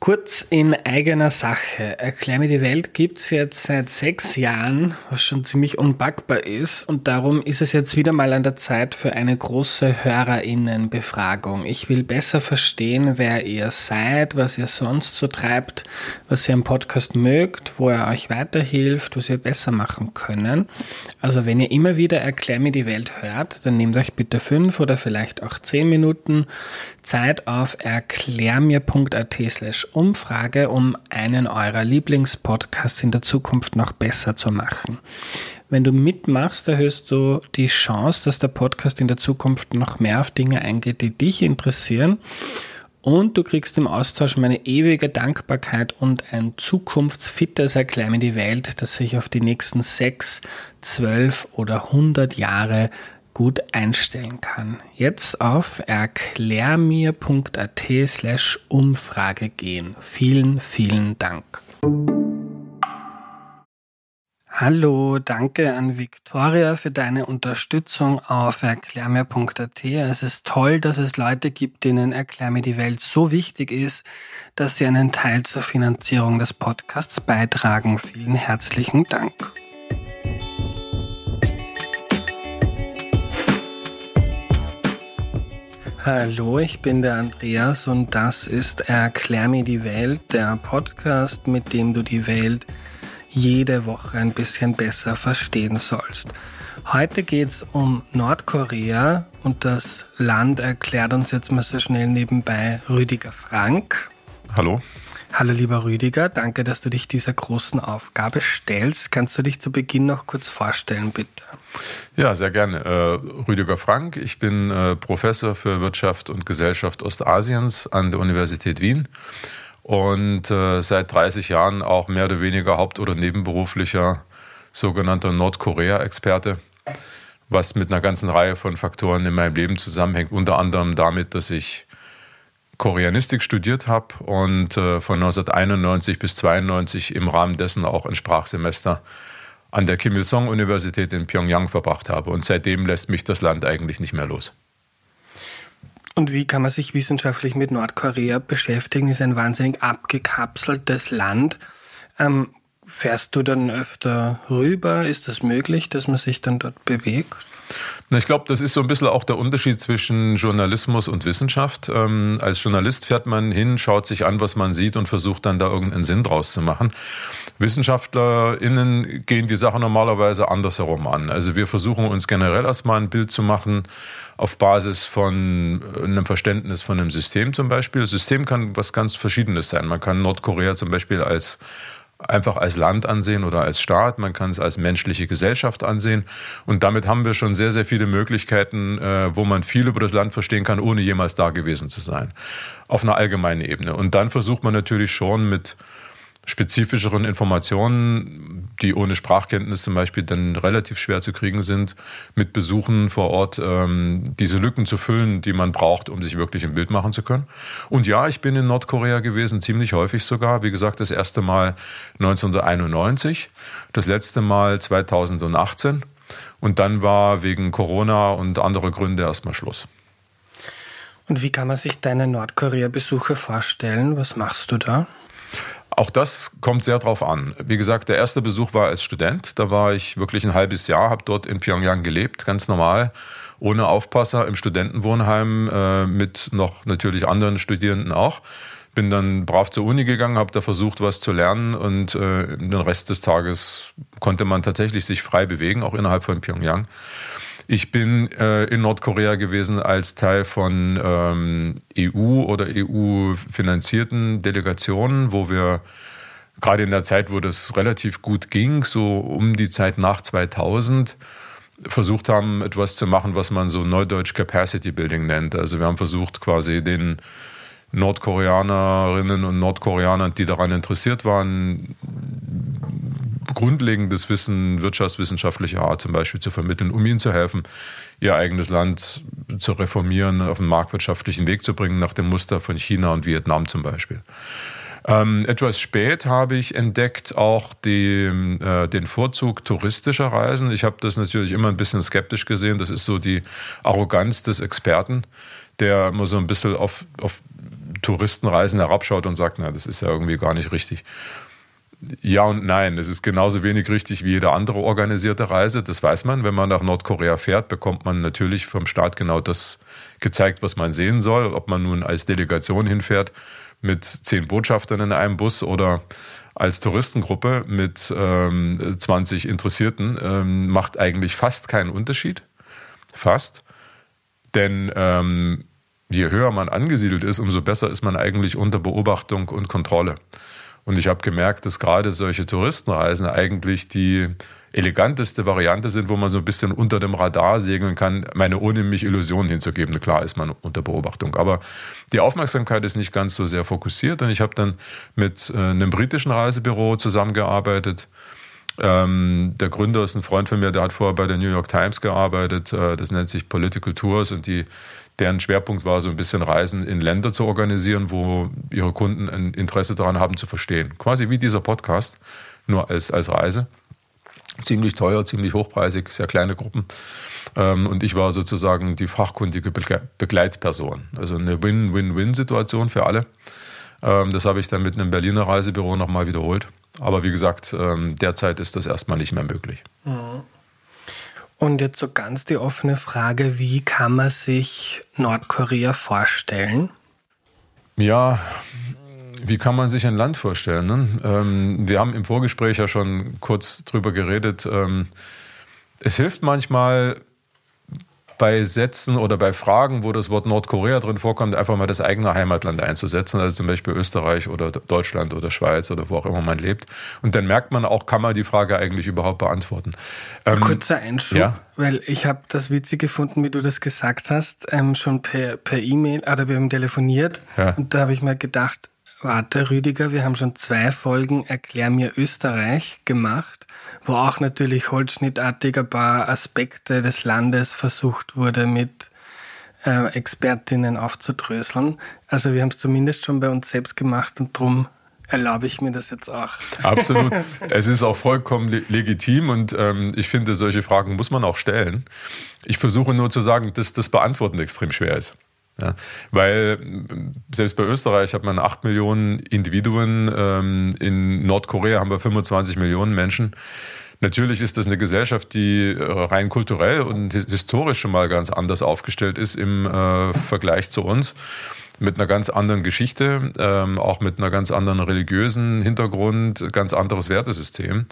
Kurz in eigener Sache. Erklär mir die Welt gibt's jetzt seit 6 Jahren, was schon ziemlich unpackbar ist. Und darum ist es jetzt wieder mal an der Zeit für eine große HörerInnen-Befragung. Ich will besser verstehen, wer ihr seid, was ihr sonst so treibt, was ihr am Podcast mögt, wo er euch weiterhilft, was wir besser machen können. Also wenn ihr immer wieder Erklär mir die Welt hört, dann nehmt euch bitte 5 oder vielleicht auch 10 Minuten Zeit auf erklärmir.at/Umfrage, um einen eurer Lieblingspodcasts in der Zukunft noch besser zu machen. Wenn du mitmachst, erhöhst du die Chance, dass der Podcast in der Zukunft noch mehr auf Dinge eingeht, die dich interessieren. Und du kriegst im Austausch meine ewige Dankbarkeit und ein zukunftsfittes Erklär mir die Welt, das sich auf die nächsten 6, 12 oder 100 Jahre gut einstellen kann. Jetzt auf erklärmir.at/Umfrage gehen. Vielen, vielen Dank. Hallo, danke an Victoria für deine Unterstützung auf erklärmir.at. Es ist toll, dass es Leute gibt, denen Erklär mir die Welt so wichtig ist, dass sie einen Teil zur Finanzierung des Podcasts beitragen. Vielen herzlichen Dank. Hallo, ich bin der Andreas und das ist Erklär mir die Welt, der Podcast, mit dem du die Welt jede Woche ein bisschen besser verstehen sollst. Heute geht es um Nordkorea und das Land erklärt uns jetzt mal so schnell nebenbei Rüdiger Frank. Hallo. Hallo lieber Rüdiger, danke, dass du dich dieser großen Aufgabe stellst. Kannst du dich zu Beginn noch kurz vorstellen, bitte? Ja, sehr gerne. Rüdiger Frank, ich bin Professor für Wirtschaft und Gesellschaft Ostasiens an der Universität Wien und seit 30 Jahren auch mehr oder weniger haupt- oder nebenberuflicher sogenannter Nordkorea-Experte, was mit einer ganzen Reihe von Faktoren in meinem Leben zusammenhängt, unter anderem damit, dass ich Koreanistik studiert habe und von 1991 bis 1992 im Rahmen dessen auch ein Sprachsemester an der Kim-Il-sung-Universität in Pyongyang verbracht habe. Und seitdem lässt mich das Land eigentlich nicht mehr los. Und wie kann man sich wissenschaftlich mit Nordkorea beschäftigen? Das ist ein wahnsinnig abgekapseltes Land. Fährst du dann öfter rüber? Ist das möglich, dass man sich dann dort bewegt? Ich glaube, das ist so ein bisschen auch der Unterschied zwischen Journalismus und Wissenschaft. Als Journalist fährt man hin, schaut sich an, was man sieht und versucht dann da irgendeinen Sinn draus zu machen. WissenschaftlerInnen gehen die Sache normalerweise andersherum an. Also wir versuchen uns generell erstmal ein Bild zu machen auf Basis von einem Verständnis von einem System zum Beispiel. Das System kann was ganz Verschiedenes sein. Man kann Nordkorea zum Beispiel einfach als Land ansehen oder als Staat. Man kann es als menschliche Gesellschaft ansehen. Und damit haben wir schon sehr, sehr viele Möglichkeiten, wo man viel über das Land verstehen kann, ohne jemals da gewesen zu sein. Auf einer allgemeinen Ebene. Und dann versucht man natürlich schon mit spezifischeren Informationen, die ohne Sprachkenntnis zum Beispiel dann relativ schwer zu kriegen sind, mit Besuchen vor Ort diese Lücken zu füllen, die man braucht, um sich wirklich ein Bild machen zu können. Und ja, ich bin in Nordkorea gewesen, ziemlich häufig sogar. Wie gesagt, das erste Mal 1991, das letzte Mal 2018 und dann war wegen Corona und anderer Gründe erstmal Schluss. Und wie kann man sich deine Nordkorea-Besuche vorstellen? Was machst du da? Auch das kommt sehr drauf an. Wie gesagt, der erste Besuch war als Student. Da war ich wirklich ein halbes Jahr, habe dort in Pyongyang gelebt, ganz normal, ohne Aufpasser, im Studentenwohnheim, mit noch natürlich anderen Studierenden auch. Bin dann brav zur Uni gegangen, habe da versucht, was zu lernen und den Rest des Tages konnte man tatsächlich sich frei bewegen, auch innerhalb von Pyongyang. Ich bin in Nordkorea gewesen als Teil von EU- oder EU-finanzierten Delegationen, wo wir gerade in der Zeit, wo das relativ gut ging, so um die Zeit nach 2000, versucht haben, etwas zu machen, was man so neudeutsch Capacity Building nennt. Also wir haben versucht, quasi den Nordkoreanerinnen und Nordkoreanern, die daran interessiert waren, grundlegendes Wissen wirtschaftswissenschaftlicher Art zum Beispiel zu vermitteln, um ihnen zu helfen, ihr eigenes Land zu reformieren, auf einen marktwirtschaftlichen Weg zu bringen, nach dem Muster von China und Vietnam zum Beispiel. Etwas spät habe ich entdeckt auch den Vorzug touristischer Reisen. Ich habe das natürlich immer ein bisschen skeptisch gesehen. Das ist so die Arroganz des Experten, der immer so ein bisschen auf Touristenreisen herabschaut und sagt, na, das ist ja irgendwie gar nicht richtig. Ja und nein, es ist genauso wenig richtig wie jede andere organisierte Reise, das weiß man. Wenn man nach Nordkorea fährt, bekommt man natürlich vom Staat genau das gezeigt, was man sehen soll. Ob man nun als Delegation hinfährt mit 10 Botschaftern in einem Bus oder als Touristengruppe mit 20 Interessierten, macht eigentlich fast keinen Unterschied. Fast. Denn je höher man angesiedelt ist, umso besser ist man eigentlich unter Beobachtung und Kontrolle. Und ich habe gemerkt, dass gerade solche Touristenreisen eigentlich die eleganteste Variante sind, wo man so ein bisschen unter dem Radar segeln kann, ohne mich Illusionen hinzugeben. Klar ist man unter Beobachtung, aber die Aufmerksamkeit ist nicht ganz so sehr fokussiert. Und ich habe dann mit einem britischen Reisebüro zusammengearbeitet. Der Gründer ist ein Freund von mir, der hat vorher bei der New York Times gearbeitet. Das nennt sich Political Tours und deren Schwerpunkt war so ein bisschen Reisen in Länder zu organisieren, wo ihre Kunden ein Interesse daran haben zu verstehen. Quasi wie dieser Podcast, nur als Reise. Ziemlich teuer, ziemlich hochpreisig, sehr kleine Gruppen. Und ich war sozusagen die fachkundige Begleitperson. Also eine Win-Win-Win-Situation für alle. Das habe ich dann mit einem Berliner Reisebüro nochmal wiederholt. Aber wie gesagt, derzeit ist das erstmal nicht mehr möglich. Und jetzt so ganz die offene Frage, wie kann man sich Nordkorea vorstellen? Ja, wie kann man sich ein Land vorstellen? Ne? Wir haben im Vorgespräch ja schon kurz drüber geredet. Es hilft manchmal bei Sätzen oder bei Fragen, wo das Wort Nordkorea drin vorkommt, einfach mal das eigene Heimatland einzusetzen, also zum Beispiel Österreich oder Deutschland oder Schweiz oder wo auch immer man lebt. Und dann merkt man auch, kann man die Frage eigentlich überhaupt beantworten. Kurzer Einschub, ja? Weil ich habe das witzig gefunden, wie du das gesagt hast, schon per E-Mail, oder wir haben telefoniert, ja. Und da habe ich mir gedacht, warte Rüdiger, wir haben schon 2 Folgen Erklär mir Österreich gemacht, wo auch natürlich holzschnittartig ein paar Aspekte des Landes versucht wurde, mit Expertinnen aufzudröseln. Also wir haben es zumindest schon bei uns selbst gemacht und darum erlaube ich mir das jetzt auch. Absolut. Es ist auch vollkommen legitim und ich finde, solche Fragen muss man auch stellen. Ich versuche nur zu sagen, dass das Beantworten extrem schwer ist. Ja, weil selbst bei Österreich hat man 8 Millionen Individuen, in Nordkorea haben wir 25 Millionen Menschen. Natürlich ist das eine Gesellschaft, die rein kulturell und historisch schon mal ganz anders aufgestellt ist im Vergleich zu uns. Mit einer ganz anderen Geschichte, auch mit einer ganz anderen religiösen Hintergrund, ganz anderes Wertesystem.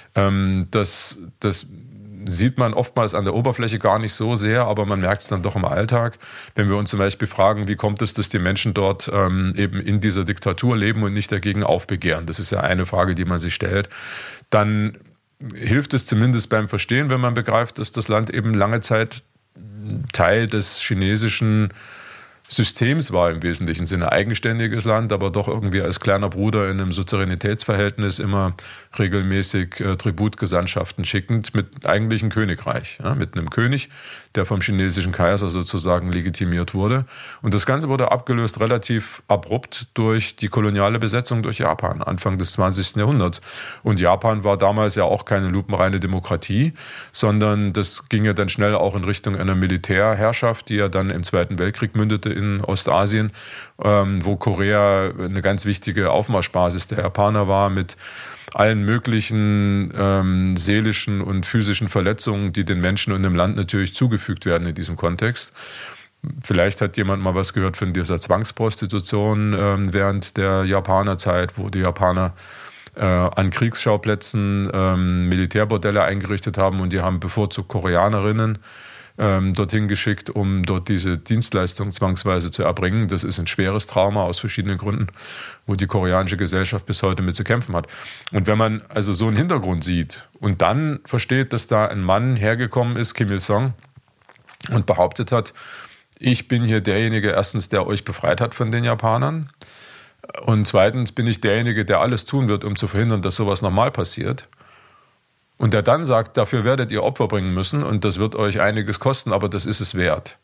Das sieht man oftmals an der Oberfläche gar nicht so sehr, aber man merkt es dann doch im Alltag. Wenn wir uns zum Beispiel fragen, wie kommt es, dass die Menschen dort eben in dieser Diktatur leben und nicht dagegen aufbegehren? Das ist ja eine Frage, die man sich stellt. Dann hilft es zumindest beim Verstehen, wenn man begreift, dass das Land eben lange Zeit Teil des chinesischen Systems war, im wesentlichen Sinne eigenständiges Land, aber doch irgendwie als kleiner Bruder in einem Suzerainitätsverhältnis immer regelmäßig Tributgesandtschaften schickend mit eigentlichen Königreich, ja, mit einem König, der vom chinesischen Kaiser sozusagen legitimiert wurde. Und das Ganze wurde abgelöst relativ abrupt durch die koloniale Besetzung durch Japan, Anfang des 20. Jahrhunderts. Und Japan war damals ja auch keine lupenreine Demokratie, sondern das ging ja dann schnell auch in Richtung einer Militärherrschaft, die ja dann im Zweiten Weltkrieg mündete in Ostasien, wo Korea eine ganz wichtige Aufmarschbasis der Japaner war mit allen möglichen seelischen und physischen Verletzungen, die den Menschen und dem Land natürlich zugefügt werden in diesem Kontext. Vielleicht hat jemand mal was gehört von dieser Zwangsprostitution während der Japanerzeit, wo die Japaner an Kriegsschauplätzen Militärbordelle eingerichtet haben und die haben bevorzugt Koreanerinnen dorthin geschickt, um dort diese Dienstleistung zwangsweise zu erbringen. Das ist ein schweres Trauma aus verschiedenen Gründen, wo die koreanische Gesellschaft bis heute mit zu kämpfen hat. Und wenn man also so einen Hintergrund sieht und dann versteht, dass da ein Mann hergekommen ist, Kim Il-sung, und behauptet hat, ich bin hier derjenige, erstens, der euch befreit hat von den Japanern, und zweitens bin ich derjenige, der alles tun wird, um zu verhindern, dass sowas nochmal passiert. Und der dann sagt, dafür werdet ihr Opfer bringen müssen und das wird euch einiges kosten, aber das ist es wert.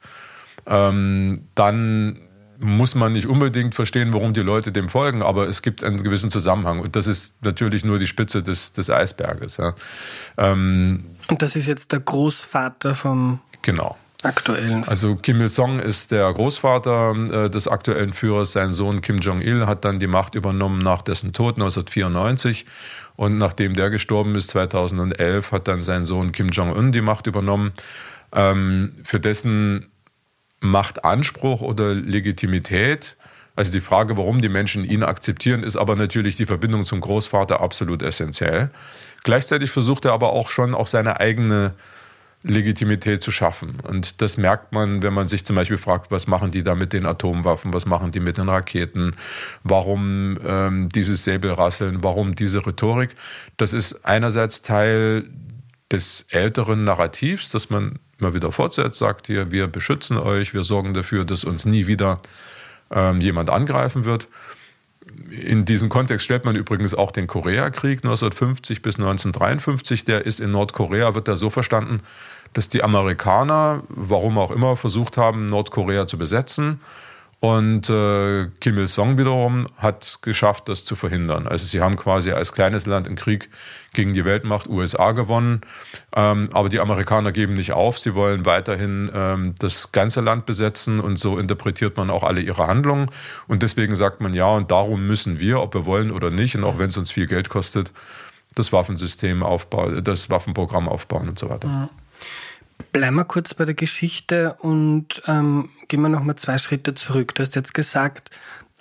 Dann muss man nicht unbedingt verstehen, warum die Leute dem folgen, aber es gibt einen gewissen Zusammenhang. Und das ist natürlich nur die Spitze des Eisberges. Ja. Und das ist jetzt der Großvater vom... Genau. aktuellen. Also Kim Il-sung ist der Großvater des aktuellen Führers. Sein Sohn Kim Jong-il hat dann die Macht übernommen nach dessen Tod 1994. Und nachdem der gestorben ist, 2011, hat dann sein Sohn Kim Jong-un die Macht übernommen. Für dessen Machtanspruch oder Legitimität, also die Frage, warum die Menschen ihn akzeptieren, ist aber natürlich die Verbindung zum Großvater absolut essentiell. Gleichzeitig versucht er aber auch schon seine eigene Legitimität zu schaffen. Und das merkt man, wenn man sich zum Beispiel fragt, was machen die da mit den Atomwaffen, was machen die mit den Raketen, warum dieses Säbelrasseln, warum diese Rhetorik. Das ist einerseits Teil des älteren Narrativs, das man immer wieder fortsetzt, sagt hier, wir beschützen euch, wir sorgen dafür, dass uns nie wieder jemand angreifen wird. In diesem Kontext stellt man übrigens auch den Koreakrieg 1950 bis 1953. Der ist in Nordkorea, wird da so verstanden, dass die Amerikaner, warum auch immer, versucht haben, Nordkorea zu besetzen. Und Kim Il-sung wiederum hat geschafft, das zu verhindern. Also sie haben quasi als kleines Land einen Krieg gegen die Weltmacht USA gewonnen. Aber die Amerikaner geben nicht auf. Sie wollen weiterhin das ganze Land besetzen. Und so interpretiert man auch alle ihre Handlungen. Und deswegen sagt man, ja, und darum müssen wir, ob wir wollen oder nicht, und auch wenn es uns viel Geld kostet, das Waffensystem aufbauen, das Waffenprogramm aufbauen und so weiter. Ja. Bleiben wir kurz bei der Geschichte und gehen wir nochmal 2 Schritte zurück. Du hast jetzt gesagt,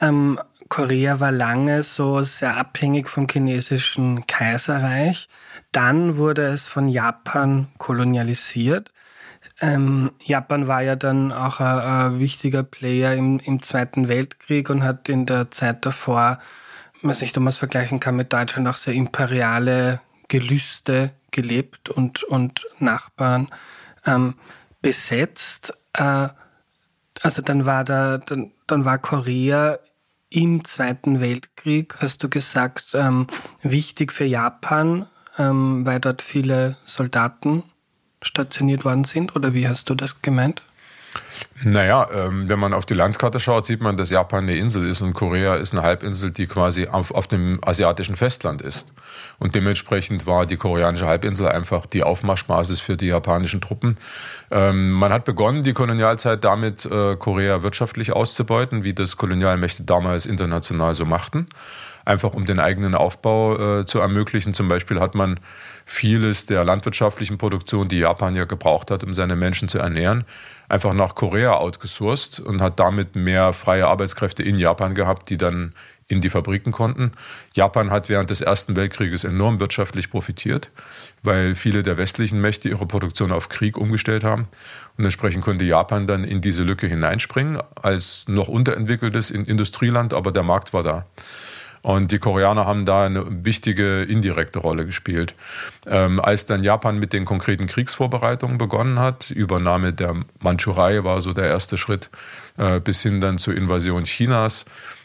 Korea war lange so sehr abhängig vom chinesischen Kaiserreich. Dann wurde es von Japan kolonialisiert. Japan war ja dann auch ein wichtiger Player im Zweiten Weltkrieg und hat in der Zeit davor, was ich damals vergleichen kann mit Deutschland, auch sehr imperiale Gelüste gelebt und Nachbarn besetzt. Also dann war Korea im Zweiten Weltkrieg, hast du gesagt, wichtig für Japan, weil dort viele Soldaten stationiert worden sind? Oder wie hast du das gemeint? Naja, wenn man auf die Landkarte schaut, sieht man, dass Japan eine Insel ist und Korea ist eine Halbinsel, die quasi auf dem asiatischen Festland ist. Und dementsprechend war die koreanische Halbinsel einfach die Aufmarschbasis für die japanischen Truppen. Man hat begonnen, die Kolonialzeit damit, Korea wirtschaftlich auszubeuten, wie das Kolonialmächte damals international so machten. Einfach um den eigenen Aufbau zu ermöglichen. Zum Beispiel hat man vieles der landwirtschaftlichen Produktion, die Japan ja gebraucht hat, um seine Menschen zu ernähren, einfach nach Korea outgesourced und hat damit mehr freie Arbeitskräfte in Japan gehabt, die dann in die Fabriken konnten. Japan hat während des Ersten Weltkrieges enorm wirtschaftlich profitiert, weil viele der westlichen Mächte ihre Produktion auf Krieg umgestellt haben. Und entsprechend konnte Japan dann in diese Lücke hineinspringen, als noch unterentwickeltes Industrieland, aber der Markt war da. Und die Koreaner haben da eine wichtige indirekte Rolle gespielt. Als dann Japan mit den konkreten Kriegsvorbereitungen begonnen hat, Übernahme der Mandschurei war so der erste Schritt, bis hin dann zur Invasion Chinas,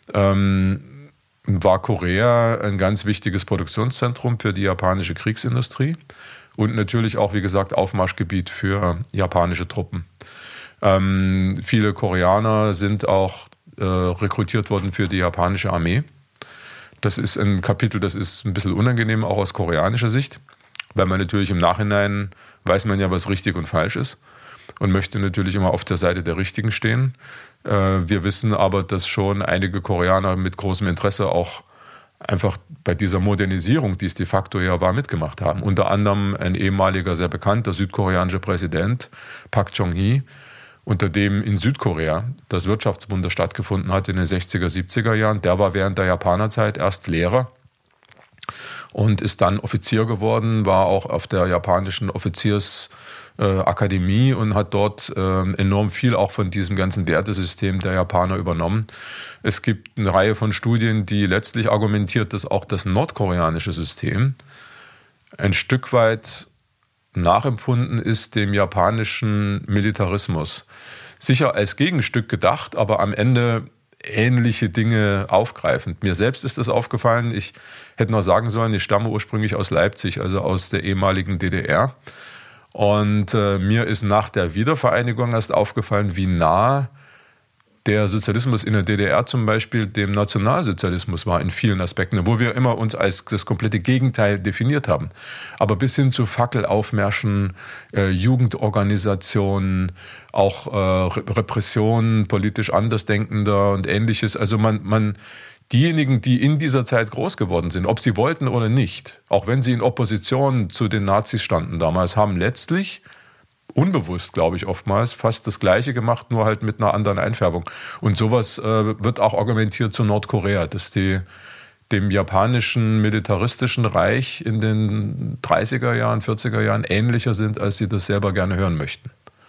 war Korea ein ganz wichtiges Produktionszentrum für die japanische Kriegsindustrie und natürlich auch, wie gesagt, Aufmarschgebiet für japanische Truppen. Viele Koreaner sind auch rekrutiert worden für die japanische Armee. Das ist ein Kapitel, das ist ein bisschen unangenehm, auch aus koreanischer Sicht, weil man natürlich im Nachhinein weiß man ja, was richtig und falsch ist und möchte natürlich immer auf der Seite der Richtigen stehen. Wir wissen aber, dass schon einige Koreaner mit großem Interesse auch einfach bei dieser Modernisierung, die es de facto ja war, mitgemacht haben. Unter anderem ein ehemaliger, sehr bekannter südkoreanischer Präsident, Park Chung-hee, unter dem in Südkorea das Wirtschaftswunder stattgefunden hat in den 60er, 70er Jahren. Der war während der Japanerzeit erst Lehrer und ist dann Offizier geworden, war auch auf der japanischen Offiziersakademie und hat dort enorm viel auch von diesem ganzen Wertesystem der Japaner übernommen. Es gibt eine Reihe von Studien, die letztlich argumentiert, dass auch das nordkoreanische System ein Stück weit nachempfunden ist dem japanischen Militarismus. Sicher als Gegenstück gedacht, aber am Ende ähnliche Dinge aufgreifend. Mir selbst ist das aufgefallen. Ich hätte noch sagen sollen, ich stamme ursprünglich aus Leipzig, also aus der ehemaligen DDR. Und mir ist nach der Wiedervereinigung erst aufgefallen, wie nah der Sozialismus in der DDR zum Beispiel dem Nationalsozialismus war in vielen Aspekten, wo wir immer uns als das komplette Gegenteil definiert haben. Aber bis hin zu Fackelaufmärschen, Jugendorganisationen, auch Repressionen politisch Andersdenkender und Ähnliches. Also diejenigen, die in dieser Zeit groß geworden sind, ob sie wollten oder nicht, auch wenn sie in Opposition zu den Nazis standen damals, haben letztlich unbewusst, glaube ich, oftmals fast das Gleiche gemacht, nur halt mit einer anderen Einfärbung. Und sowas wird auch argumentiert zu Nordkorea, dass die dem japanischen militaristischen Reich in den 30er Jahren, 40er Jahren ähnlicher sind, als sie das selber gerne hören möchten.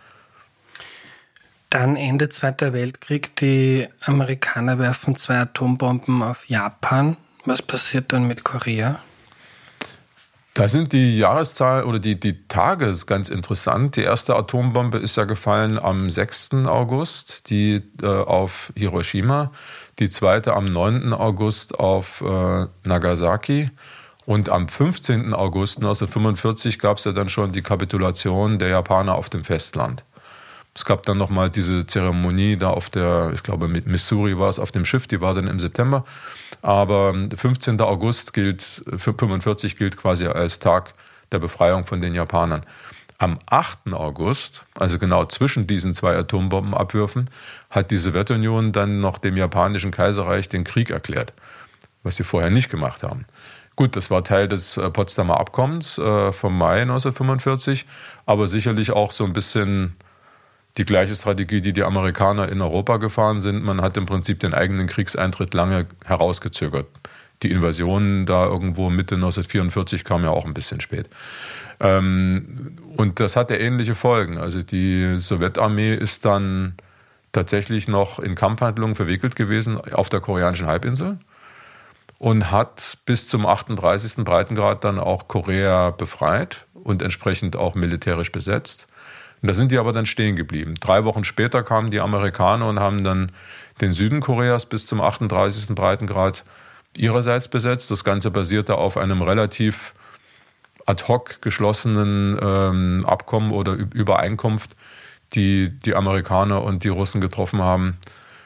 Dann Ende Zweiter Weltkrieg, die Amerikaner werfen 2 Atombomben auf Japan. Was passiert dann mit Korea? Da sind die Jahreszahl oder die Tage ganz interessant. Die erste Atombombe ist ja gefallen am 6. August, die auf Hiroshima. Die zweite am 9. August auf Nagasaki. Und am 15. August 1945 gab es ja dann schon die Kapitulation der Japaner auf dem Festland. Es gab dann nochmal diese Zeremonie da auf der, ich glaube mit Missouri war es, auf dem Schiff, die war dann im September. Aber 15. August gilt, für 45 gilt quasi als Tag der Befreiung von den Japanern. Am 8. August, also genau zwischen diesen 2 Atombombenabwürfen, hat die Sowjetunion dann noch dem japanischen Kaiserreich den Krieg erklärt, was sie vorher nicht gemacht haben. Gut, das war Teil des Potsdamer Abkommens vom Mai 1945, aber sicherlich auch so ein bisschen die gleiche Strategie, die die Amerikaner in Europa gefahren sind. Man hat im Prinzip den eigenen Kriegseintritt lange herausgezögert. Die Invasion da irgendwo Mitte 1944 kam ja auch ein bisschen spät. Und das hatte ähnliche Folgen. Also die Sowjetarmee ist dann tatsächlich noch in Kampfhandlungen verwickelt gewesen auf der koreanischen Halbinsel und hat bis zum 38. Breitengrad dann auch Korea befreit und entsprechend auch militärisch besetzt. Und da sind die aber dann stehen geblieben. 3 Wochen später kamen die Amerikaner und haben dann den Süden Koreas bis zum 38. Breitengrad ihrerseits besetzt. Das Ganze basierte auf einem relativ ad hoc geschlossenen Abkommen oder Übereinkunft, die die Amerikaner und die Russen getroffen haben.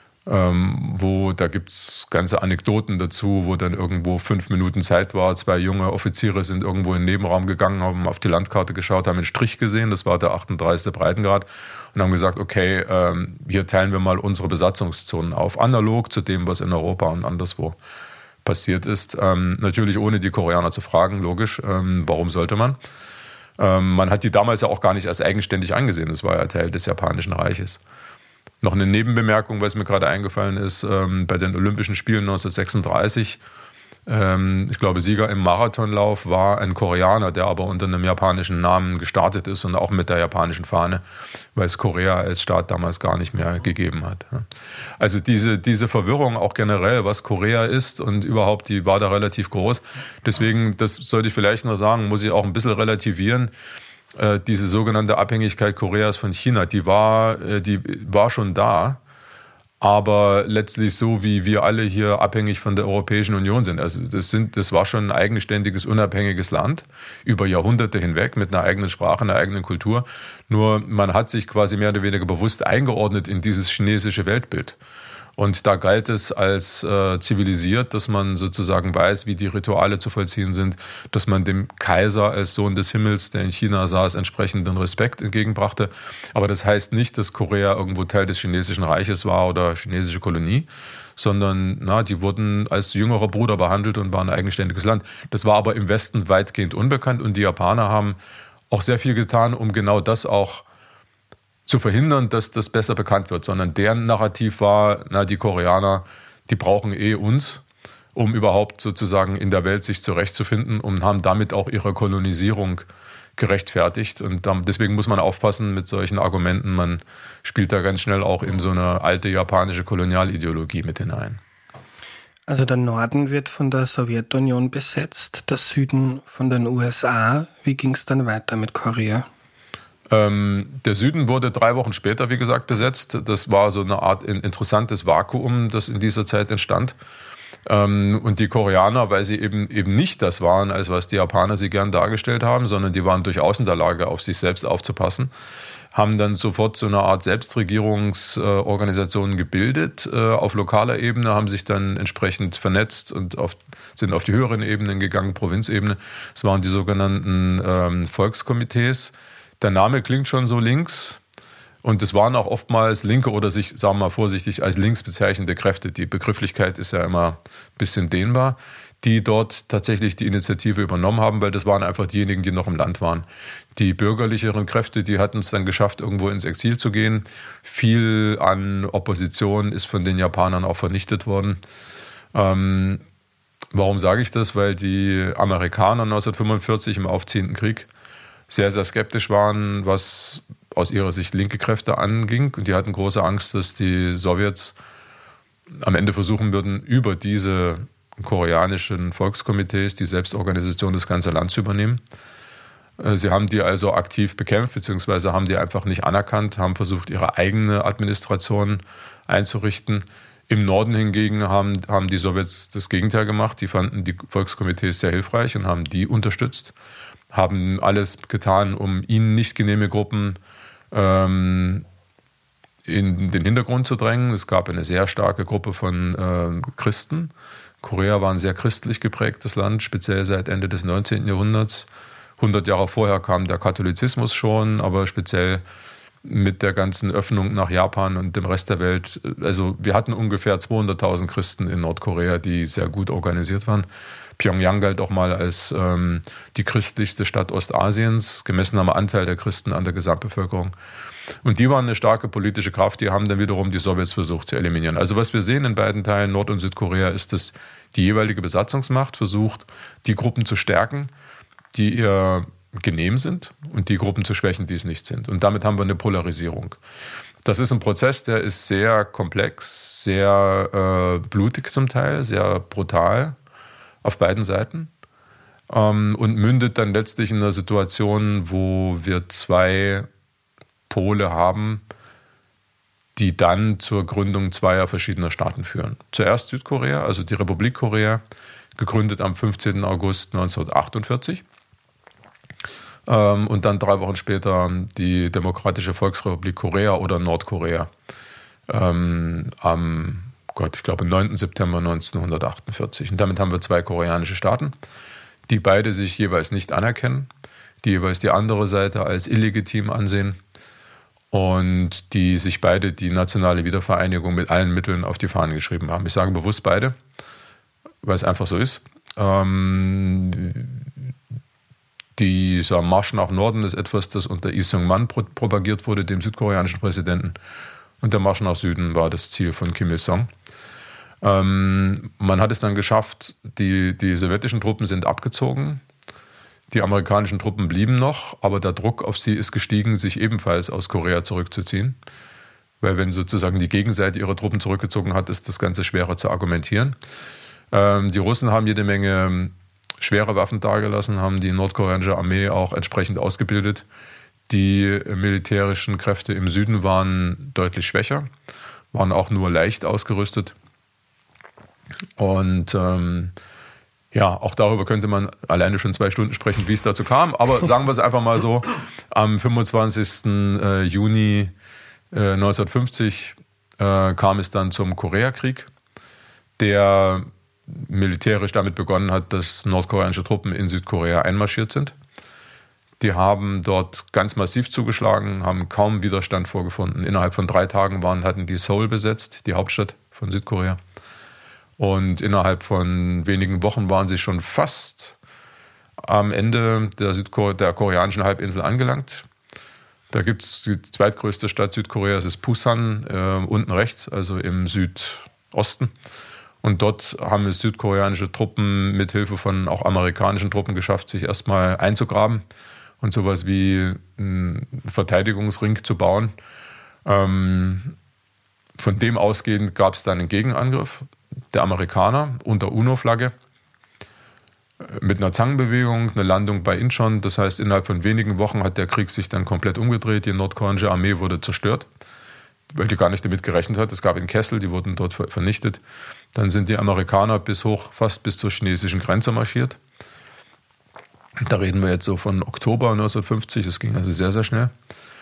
Da gibt es ganze Anekdoten dazu, wo dann irgendwo 5 Minuten Zeit war. 2 junge Offiziere sind irgendwo in den Nebenraum gegangen, haben auf die Landkarte geschaut, haben einen Strich gesehen, das war der 38. Breitengrad und haben gesagt, okay, hier teilen wir mal unsere Besatzungszonen auf, analog zu dem, was in Europa und anderswo passiert ist. Natürlich ohne die Koreaner zu fragen, logisch, warum sollte man? Man hat die damals ja auch gar nicht als eigenständig angesehen, das war ja Teil des Japanischen Reiches. Noch eine Nebenbemerkung, was mir gerade eingefallen ist, bei den Olympischen Spielen 1936, ich glaube, Sieger im Marathonlauf war ein Koreaner, der aber unter einem japanischen Namen gestartet ist und auch mit der japanischen Fahne, weil es Korea als Staat damals gar nicht mehr gegeben hat. Also diese Verwirrung auch generell, was Korea ist und überhaupt, die war da relativ groß. Deswegen, das sollte ich vielleicht noch sagen, muss ich auch ein bisschen relativieren. Diese sogenannte Abhängigkeit Koreas von China, die war schon da, aber letztlich so, wie wir alle hier abhängig von der Europäischen Union sind. Also das war schon ein eigenständiges, unabhängiges Land über Jahrhunderte hinweg mit einer eigenen Sprache, einer eigenen Kultur. Nur man hat sich quasi mehr oder weniger bewusst eingeordnet in dieses chinesische Weltbild. Und da galt es als zivilisiert, dass man sozusagen weiß, wie die Rituale zu vollziehen sind, dass man dem Kaiser als Sohn des Himmels, der in China saß, entsprechenden Respekt entgegenbrachte. Aber das heißt nicht, dass Korea irgendwo Teil des chinesischen Reiches war oder chinesische Kolonie, sondern die wurden als jüngerer Bruder behandelt und waren ein eigenständiges Land. Das war aber im Westen weitgehend unbekannt und die Japaner haben auch sehr viel getan, um genau das auch zu verhindern, dass das besser bekannt wird, sondern deren Narrativ war, die Koreaner, die brauchen uns, um überhaupt sozusagen in der Welt sich zurechtzufinden und haben damit auch ihre Kolonisierung gerechtfertigt. Und deswegen muss man aufpassen mit solchen Argumenten. Man spielt da ganz schnell auch in so eine alte japanische Kolonialideologie mit hinein. Also der Norden wird von der Sowjetunion besetzt, der Süden von den USA. Wie ging es dann weiter mit Korea? Der Süden wurde 3 Wochen später, wie gesagt, besetzt. Das war so eine Art interessantes Vakuum, das in dieser Zeit entstand. Und die Koreaner, weil sie eben nicht das waren, als was die Japaner sie gern dargestellt haben, sondern die waren durchaus in der Lage, auf sich selbst aufzupassen, haben dann sofort so eine Art Selbstregierungsorganisation gebildet. Auf lokaler Ebene haben sich dann entsprechend vernetzt und sind auf die höheren Ebenen gegangen, Provinzebene. Es waren die sogenannten Volkskomitees. Der Name klingt schon so links. Und es waren auch oftmals linke oder sich, sagen wir mal vorsichtig, als links bezeichnende Kräfte. Die Begrifflichkeit ist ja immer ein bisschen dehnbar, die dort tatsächlich die Initiative übernommen haben, weil das waren einfach diejenigen, die noch im Land waren. Die bürgerlicheren Kräfte, die hatten es dann geschafft, irgendwo ins Exil zu gehen. Viel an Opposition ist von den Japanern auch vernichtet worden. Warum sage ich das? Weil die Amerikaner 1945 im aufziehenden Krieg sehr, sehr skeptisch waren, was aus ihrer Sicht linke Kräfte anging. Und die hatten große Angst, dass die Sowjets am Ende versuchen würden, über diese koreanischen Volkskomitees die Selbstorganisation das ganze Land zu übernehmen. Sie haben die also aktiv bekämpft, beziehungsweise haben die einfach nicht anerkannt, haben versucht, ihre eigene Administration einzurichten. Im Norden hingegen haben die Sowjets das Gegenteil gemacht. Die fanden die Volkskomitees sehr hilfreich und haben die unterstützt, haben alles getan, um ihnen nicht genehme Gruppen in den Hintergrund zu drängen. Es gab eine sehr starke Gruppe von Christen. Korea war ein sehr christlich geprägtes Land, speziell seit Ende des 19. Jahrhunderts. 100 Jahre vorher kam der Katholizismus schon, aber speziell mit der ganzen Öffnung nach Japan und dem Rest der Welt. Also wir hatten ungefähr 200.000 Christen in Nordkorea, die sehr gut organisiert waren. Pyongyang galt auch mal als die christlichste Stadt Ostasiens, gemessen am Anteil der Christen an der Gesamtbevölkerung. Und die waren eine starke politische Kraft, die haben dann wiederum die Sowjets versucht zu eliminieren. Also was wir sehen in beiden Teilen, Nord- und Südkorea, ist, dass die jeweilige Besatzungsmacht versucht, die Gruppen zu stärken, die ihr genehm sind, und die Gruppen zu schwächen, die es nicht sind. Und damit haben wir eine Polarisierung. Das ist ein Prozess, der ist sehr komplex, sehr blutig zum Teil, sehr brutal auf beiden Seiten und mündet dann letztlich in einer Situation, wo wir zwei Pole haben, die dann zur Gründung zweier verschiedener Staaten führen. Zuerst Südkorea, also die Republik Korea, gegründet am 15. August 1948. Und dann 3 Wochen später die Demokratische Volksrepublik Korea oder Nordkorea am 9. September 1948. Und damit haben wir 2 koreanische Staaten, die beide sich jeweils nicht anerkennen, die jeweils die andere Seite als illegitim ansehen und die sich beide die nationale Wiedervereinigung mit allen Mitteln auf die Fahnen geschrieben haben. Ich sage bewusst beide, weil es einfach so ist. Dieser Marsch nach Norden ist etwas, das unter Lee Seung-man propagiert wurde, dem südkoreanischen Präsidenten. Und der Marsch nach Süden war das Ziel von Kim Il-sung. Man hat es dann geschafft, die sowjetischen Truppen sind abgezogen, die amerikanischen Truppen blieben noch, aber der Druck auf sie ist gestiegen, sich ebenfalls aus Korea zurückzuziehen. Weil wenn sozusagen die Gegenseite ihre Truppen zurückgezogen hat, ist das Ganze schwerer zu argumentieren. Die Russen haben jede Menge schwere Waffen dagelassen, haben die nordkoreanische Armee auch entsprechend ausgebildet. Die militärischen Kräfte im Süden waren deutlich schwächer, waren auch nur leicht ausgerüstet. Und auch darüber könnte man alleine schon 2 Stunden sprechen, wie es dazu kam. Aber sagen wir es einfach mal so, am 25. Juni 1950 kam es dann zum Koreakrieg, der militärisch damit begonnen hat, dass nordkoreanische Truppen in Südkorea einmarschiert sind. Die haben dort ganz massiv zugeschlagen, haben kaum Widerstand vorgefunden. Innerhalb von 3 Tagen hatten die Seoul besetzt, die Hauptstadt von Südkorea. Und innerhalb von wenigen Wochen waren sie schon fast am Ende der koreanischen Halbinsel angelangt. Da gibt es die zweitgrößte Stadt Südkoreas, ist Pusan, unten rechts, also im Südosten. Und dort haben es südkoreanische Truppen mit Hilfe von auch amerikanischen Truppen geschafft, sich erstmal einzugraben und sowas wie einen Verteidigungsring zu bauen. Von dem ausgehend gab es dann einen Gegenangriff der Amerikaner unter UNO-Flagge mit einer Zangenbewegung, eine Landung bei Incheon. Das heißt, innerhalb von wenigen Wochen hat der Krieg sich dann komplett umgedreht. Die nordkoreanische Armee wurde zerstört, weil die gar nicht damit gerechnet hat. Es gab einen Kessel, die wurden dort vernichtet. Dann sind die Amerikaner fast bis zur chinesischen Grenze marschiert. Da reden wir jetzt so von Oktober 1950, das ging also sehr, sehr schnell.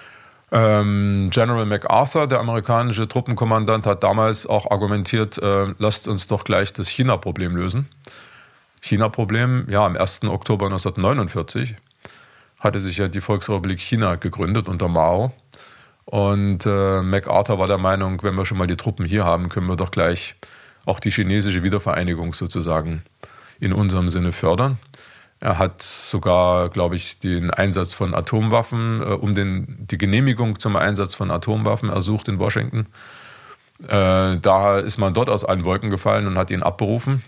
General MacArthur, der amerikanische Truppenkommandant, hat damals auch argumentiert, lasst uns doch gleich das China-Problem lösen. China-Problem, ja, am 1. Oktober 1949 hatte sich ja die Volksrepublik China gegründet unter Mao. Und MacArthur war der Meinung, wenn wir schon mal die Truppen hier haben, können wir doch gleich auch die chinesische Wiedervereinigung sozusagen in unserem Sinne fördern. Er hat sogar, glaube ich, den Einsatz von Atomwaffen, die Genehmigung zum Einsatz von Atomwaffen ersucht in Washington. Da ist man dort aus allen Wolken gefallen und hat ihn abberufen.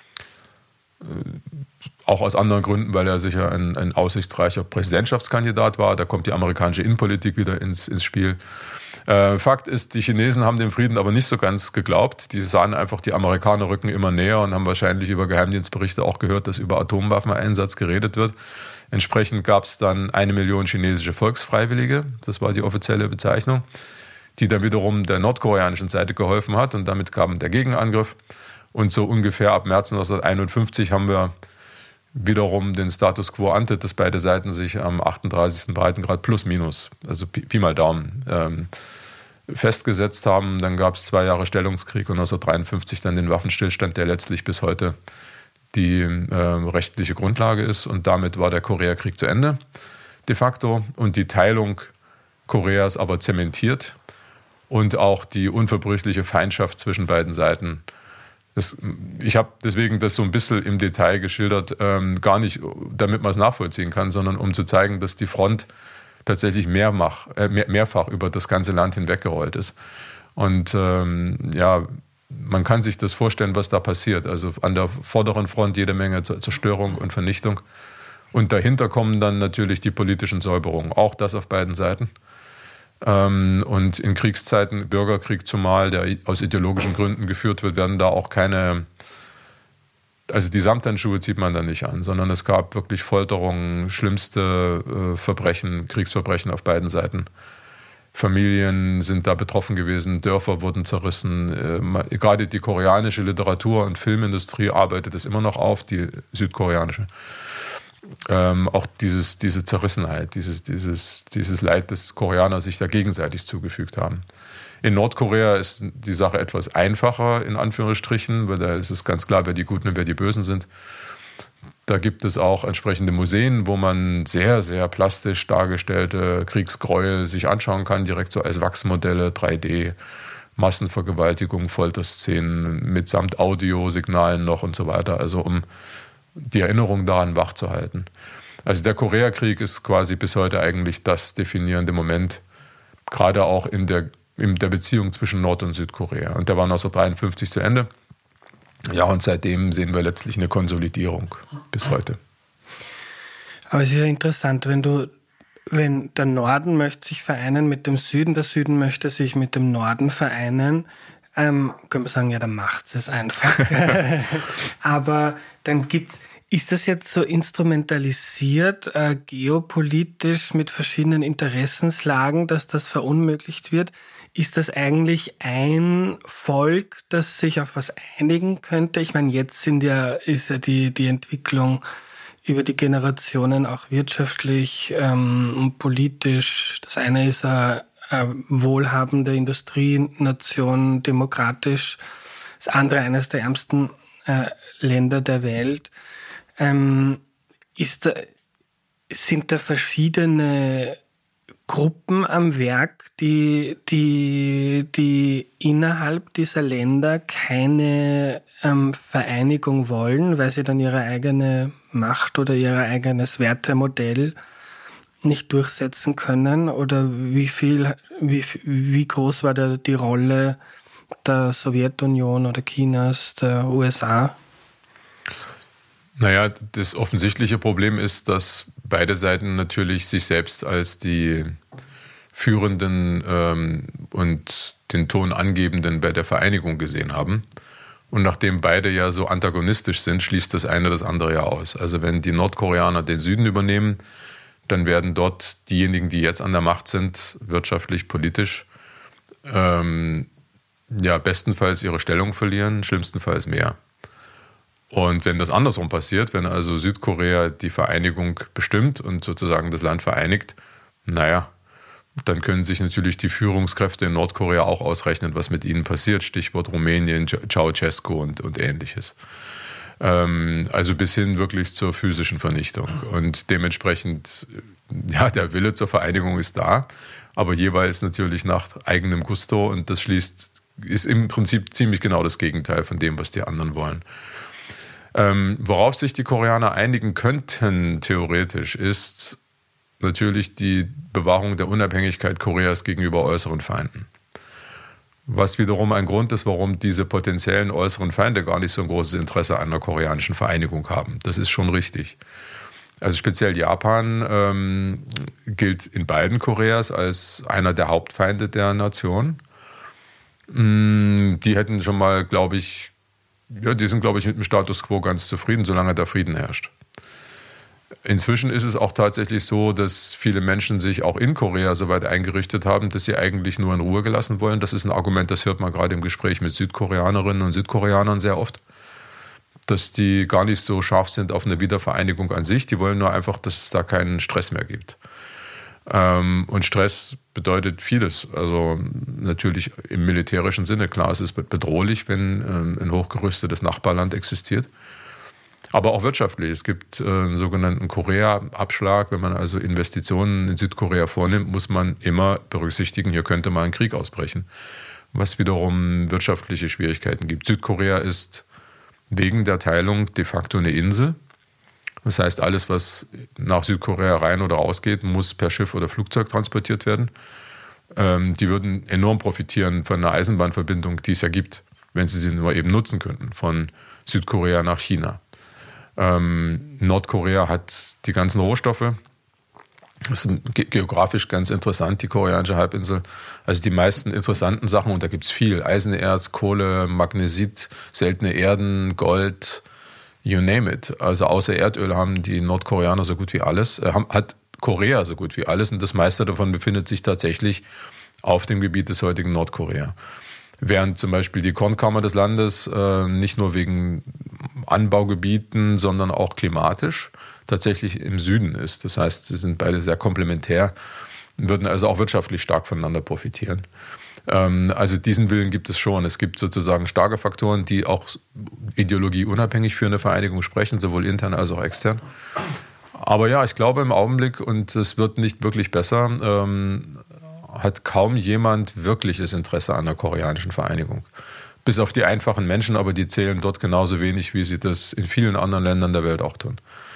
Auch aus anderen Gründen, weil er sicher ein aussichtsreicher Präsidentschaftskandidat war. Da kommt die amerikanische Innenpolitik wieder ins Spiel. Fakt ist, die Chinesen haben dem Frieden aber nicht so ganz geglaubt. Die sahen einfach, die Amerikaner rücken immer näher und haben wahrscheinlich über Geheimdienstberichte auch gehört, dass über Atomwaffeneinsatz geredet wird. Entsprechend gab es dann 1 Million chinesische Volksfreiwillige, das war die offizielle Bezeichnung, die dann wiederum der nordkoreanischen Seite geholfen hat und damit kam der Gegenangriff. Und so ungefähr ab März 1951 haben wir wiederum den Status quo ante, dass beide Seiten sich am 38. Breitengrad plus minus, also Pi mal Daumen, festgesetzt haben. Dann gab es 2 Jahre Stellungskrieg und 1953 dann den Waffenstillstand, der letztlich bis heute die rechtliche Grundlage ist. Und damit war der Koreakrieg zu Ende, de facto. Und die Teilung Koreas aber zementiert und auch die unverbrüchliche Feindschaft zwischen beiden Seiten. Ich habe deswegen das so ein bisschen im Detail geschildert, gar nicht, damit man es nachvollziehen kann, sondern um zu zeigen, dass die Front tatsächlich mehrfach über das ganze Land hinweggerollt ist. Und ja, man kann sich das vorstellen, was da passiert. Also an der vorderen Front jede Menge Zerstörung und Vernichtung. Und dahinter kommen dann natürlich die politischen Säuberungen, auch das auf beiden Seiten. Und in Kriegszeiten, Bürgerkrieg zumal, der aus ideologischen Gründen geführt wird, werden da auch keine, also die Samthandschuhe zieht man da nicht an, sondern es gab wirklich Folterungen, schlimmste Verbrechen, Kriegsverbrechen auf beiden Seiten. Familien sind da betroffen gewesen, Dörfer wurden zerrissen. Gerade die koreanische Literatur- und Filmindustrie arbeitet es immer noch auf, die südkoreanische. Auch diese Zerrissenheit, dieses Leid, das Koreaner sich da gegenseitig zugefügt haben. In Nordkorea ist die Sache etwas einfacher, in Anführungsstrichen, weil da ist es ganz klar, wer die Guten und wer die Bösen sind. Da gibt es auch entsprechende Museen, wo man sehr, sehr plastisch dargestellte Kriegsgräuel sich anschauen kann, direkt so als Wachsmodelle, 3D, Massenvergewaltigung, Folterszenen mitsamt Audiosignalen noch und so weiter, also um die Erinnerung daran wachzuhalten. Also der Koreakrieg ist quasi bis heute eigentlich das definierende Moment, gerade auch in der Beziehung zwischen Nord- und Südkorea. Und der war 1953 zu Ende. Ja, und seitdem sehen wir letztlich eine Konsolidierung bis heute. Aber es ist ja interessant, wenn der Norden möchte sich vereinen mit dem Süden, der Süden möchte sich mit dem Norden vereinen, können wir sagen, ja, dann macht es einfach. Aber dann ist das jetzt so instrumentalisiert, geopolitisch mit verschiedenen Interessenslagen, dass das verunmöglicht wird? Ist das eigentlich ein Volk, das sich auf was einigen könnte? Ich meine, jetzt ist ja die Entwicklung über die Generationen auch wirtschaftlich und politisch. Das eine ist eine wohlhabende Industrienation, demokratisch. Das andere eines der ärmsten Länder der Welt. Sind da verschiedene Gruppen am Werk, die innerhalb dieser Länder keine Vereinigung wollen, weil sie dann ihre eigene Macht oder ihr eigenes Wertemodell nicht durchsetzen können? Oder wie groß war die Rolle der Sowjetunion oder Chinas, der USA? Naja, das offensichtliche Problem ist, dass beide Seiten natürlich sich selbst als die Führenden und den Ton angebenden bei der Vereinigung gesehen haben. Und nachdem beide ja so antagonistisch sind, schließt das eine das andere ja aus. Also wenn die Nordkoreaner den Süden übernehmen, dann werden dort diejenigen, die jetzt an der Macht sind, wirtschaftlich, politisch, bestenfalls ihre Stellung verlieren, schlimmstenfalls mehr. Und wenn das andersrum passiert, wenn also Südkorea die Vereinigung bestimmt und sozusagen das Land vereinigt, naja, dann können sich natürlich die Führungskräfte in Nordkorea auch ausrechnen, was mit ihnen passiert. Stichwort Rumänien, Ceausescu und Ähnliches. Also bis hin wirklich zur physischen Vernichtung. Und dementsprechend, ja, der Wille zur Vereinigung ist da, aber jeweils natürlich nach eigenem Gusto, und das ist im Prinzip ziemlich genau das Gegenteil von dem, was die anderen wollen. Worauf sich die Koreaner einigen könnten, theoretisch, ist natürlich die Bewahrung der Unabhängigkeit Koreas gegenüber äußeren Feinden. Was wiederum ein Grund ist, warum diese potenziellen äußeren Feinde gar nicht so ein großes Interesse an einer koreanischen Vereinigung haben. Das ist schon richtig. Also speziell Japan gilt in beiden Koreas als einer der Hauptfeinde der Nation. Die hätten schon mal, glaube ich, die sind, glaube ich, mit dem Status quo ganz zufrieden, solange da Frieden herrscht. Inzwischen ist es auch tatsächlich so, dass viele Menschen sich auch in Korea so weit eingerichtet haben, dass sie eigentlich nur in Ruhe gelassen wollen. Das ist ein Argument, das hört man gerade im Gespräch mit Südkoreanerinnen und Südkoreanern sehr oft, dass die gar nicht so scharf sind auf eine Wiedervereinigung an sich. Die wollen nur einfach, dass es da keinen Stress mehr gibt. Und Stress bedeutet vieles. Also natürlich im militärischen Sinne. Klar, es ist bedrohlich, wenn ein hochgerüstetes Nachbarland existiert. Aber auch wirtschaftlich. Es gibt einen sogenannten Korea-Abschlag. Wenn man also Investitionen in Südkorea vornimmt, muss man immer berücksichtigen, hier könnte mal ein Krieg ausbrechen, was wiederum wirtschaftliche Schwierigkeiten gibt. Südkorea ist wegen der Teilung de facto eine Insel. Das heißt, alles, was nach Südkorea rein oder rausgeht, muss per Schiff oder Flugzeug transportiert werden. Die würden enorm profitieren von einer Eisenbahnverbindung, die es ja gibt, wenn sie nur eben nutzen könnten, von Südkorea nach China. Nordkorea hat die ganzen Rohstoffe. Das ist geografisch ganz interessant, die koreanische Halbinsel. Also die meisten interessanten Sachen, und da gibt es viel: Eisenerz, Kohle, Magnesit, seltene Erden, Gold, you name it. Also außer Erdöl haben die Nordkoreaner so gut wie alles, hat Korea so gut wie alles, und das meiste davon befindet sich tatsächlich auf dem Gebiet des heutigen Nordkorea. Während zum Beispiel die Kornkammer des Landes nicht nur wegen Anbaugebieten, sondern auch klimatisch tatsächlich im Süden ist. Das heißt, sie sind beide sehr komplementär, würden also auch wirtschaftlich stark voneinander profitieren. Also diesen Willen gibt es schon. Es gibt sozusagen starke Faktoren, die auch ideologieunabhängig für eine Vereinigung sprechen, sowohl intern als auch extern. Aber ja, ich glaube im Augenblick, und es wird nicht wirklich besser, hat kaum jemand wirkliches Interesse an der koreanischen Vereinigung. Bis auf die einfachen Menschen, aber die zählen dort genauso wenig, wie sie das in vielen anderen Ländern der Welt auch tun.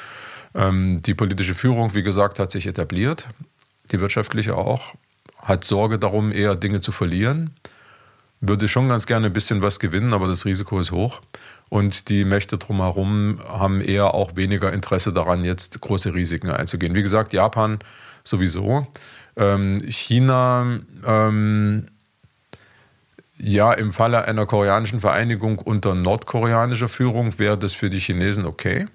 Die politische Führung, wie gesagt, hat sich etabliert, die wirtschaftliche auch, hat Sorge darum, eher Dinge zu verlieren, würde schon ganz gerne ein bisschen was gewinnen, aber das Risiko ist hoch. Und die Mächte drumherum haben eher auch weniger Interesse daran, jetzt große Risiken einzugehen. Wie gesagt, Japan sowieso. China, ja, im Falle einer koreanischen Vereinigung unter nordkoreanischer Führung wäre das für die Chinesen okay.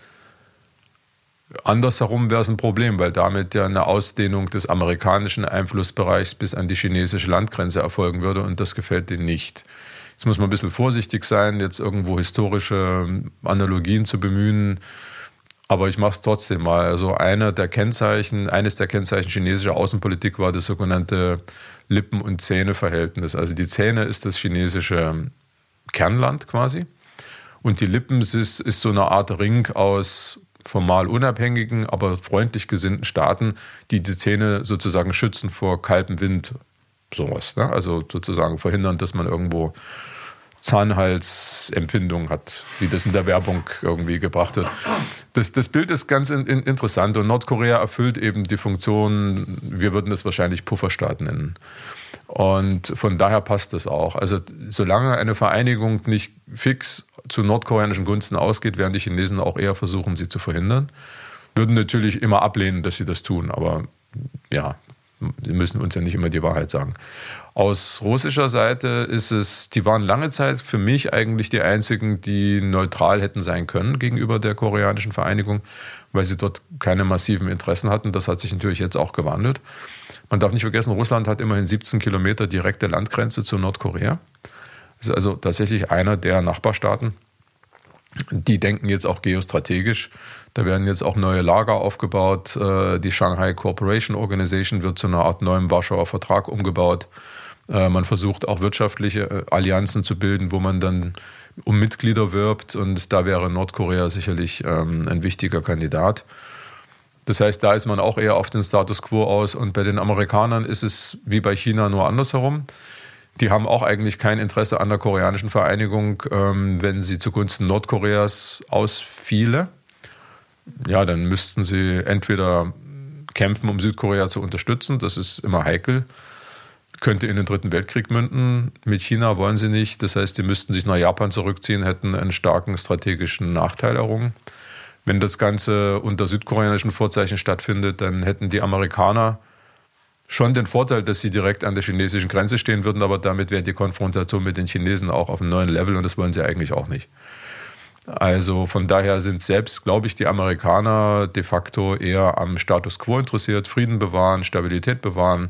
Andersherum wäre es ein Problem, weil damit ja eine Ausdehnung des amerikanischen Einflussbereichs bis an die chinesische Landgrenze erfolgen würde, und das gefällt denen nicht. Jetzt muss man ein bisschen vorsichtig sein, jetzt irgendwo historische Analogien zu bemühen, aber ich mache es trotzdem mal. Also eines der Kennzeichen chinesischer Außenpolitik war das sogenannte Lippen- und Zähne-Verhältnis. Also die Zähne ist das chinesische Kernland quasi, und die Lippen ist so eine Art Ring aus formal unabhängigen, aber freundlich gesinnten Staaten, die die Zähne sozusagen schützen vor kaltem Wind, sowas. Ne? Also sozusagen verhindern, dass man irgendwo Zahnhalsempfindungen hat, wie das in der Werbung irgendwie gebracht wird. Das Bild ist ganz interessant, und Nordkorea erfüllt eben die Funktion, wir würden das wahrscheinlich Pufferstaat nennen. Und von daher passt das auch. Also solange eine Vereinigung nicht fix zu nordkoreanischen Gunsten ausgeht, werden die Chinesen auch eher versuchen, sie zu verhindern. Würden natürlich immer ablehnen, dass sie das tun, aber ja, die müssen uns ja nicht immer die Wahrheit sagen. Aus russischer Seite ist es, die waren lange Zeit für mich eigentlich die einzigen, die neutral hätten sein können gegenüber der koreanischen Vereinigung, weil sie dort keine massiven Interessen hatten. Das hat sich natürlich jetzt auch gewandelt. Man darf nicht vergessen, Russland hat immerhin 17 Kilometer direkte Landgrenze zu Nordkorea. Das ist also tatsächlich einer der Nachbarstaaten. Die denken jetzt auch geostrategisch. Da werden jetzt auch neue Lager aufgebaut. Die Shanghai Cooperation Organization wird zu einer Art neuem Warschauer Vertrag umgebaut. Man versucht auch wirtschaftliche Allianzen zu bilden, wo man dann um Mitglieder wirbt. Und da wäre Nordkorea sicherlich ein wichtiger Kandidat. Das heißt, da ist man auch eher auf den Status quo aus. Und bei den Amerikanern ist es wie bei China nur andersherum. Die haben auch eigentlich kein Interesse an der koreanischen Vereinigung, wenn sie zugunsten Nordkoreas ausfiele. Ja, dann müssten sie entweder kämpfen, um Südkorea zu unterstützen. Das ist immer heikel. Könnte in den Dritten Weltkrieg münden. Mit China wollen sie nicht. Das heißt, sie müssten sich nach Japan zurückziehen, hätten einen starken strategischen Nachteil errungen. Wenn das Ganze unter südkoreanischen Vorzeichen stattfindet, dann hätten die Amerikaner schon den Vorteil, dass sie direkt an der chinesischen Grenze stehen würden, aber damit wäre die Konfrontation mit den Chinesen auch auf einem neuen Level und das wollen sie eigentlich auch nicht. Also von daher sind selbst, glaube ich, die Amerikaner de facto eher am Status quo interessiert, Frieden bewahren, Stabilität bewahren,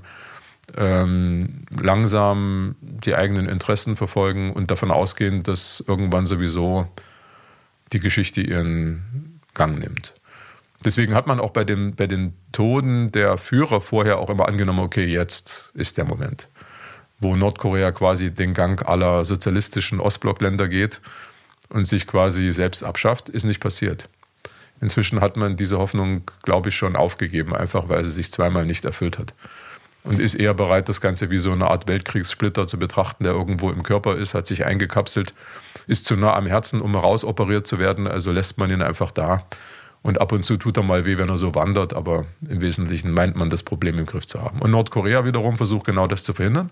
langsam die eigenen Interessen verfolgen und davon ausgehen, dass irgendwann sowieso die Geschichte ihren Gang nimmt. Deswegen hat man auch bei den Toten der Führer vorher auch immer angenommen, okay, jetzt ist der Moment, wo Nordkorea quasi den Gang aller sozialistischen Ostblockländer geht und sich quasi selbst abschafft, ist nicht passiert. Inzwischen hat man diese Hoffnung, glaube ich, schon aufgegeben, einfach weil sie sich zweimal nicht erfüllt hat. Und ist eher bereit, das Ganze wie so eine Art Weltkriegssplitter zu betrachten, der irgendwo im Körper ist, hat sich eingekapselt, ist zu nah am Herzen, um rausoperiert zu werden, also lässt man ihn einfach da. Und ab und zu tut er mal weh, wenn er so wandert, aber im Wesentlichen meint man, das Problem im Griff zu haben. Und Nordkorea wiederum versucht genau das zu verhindern,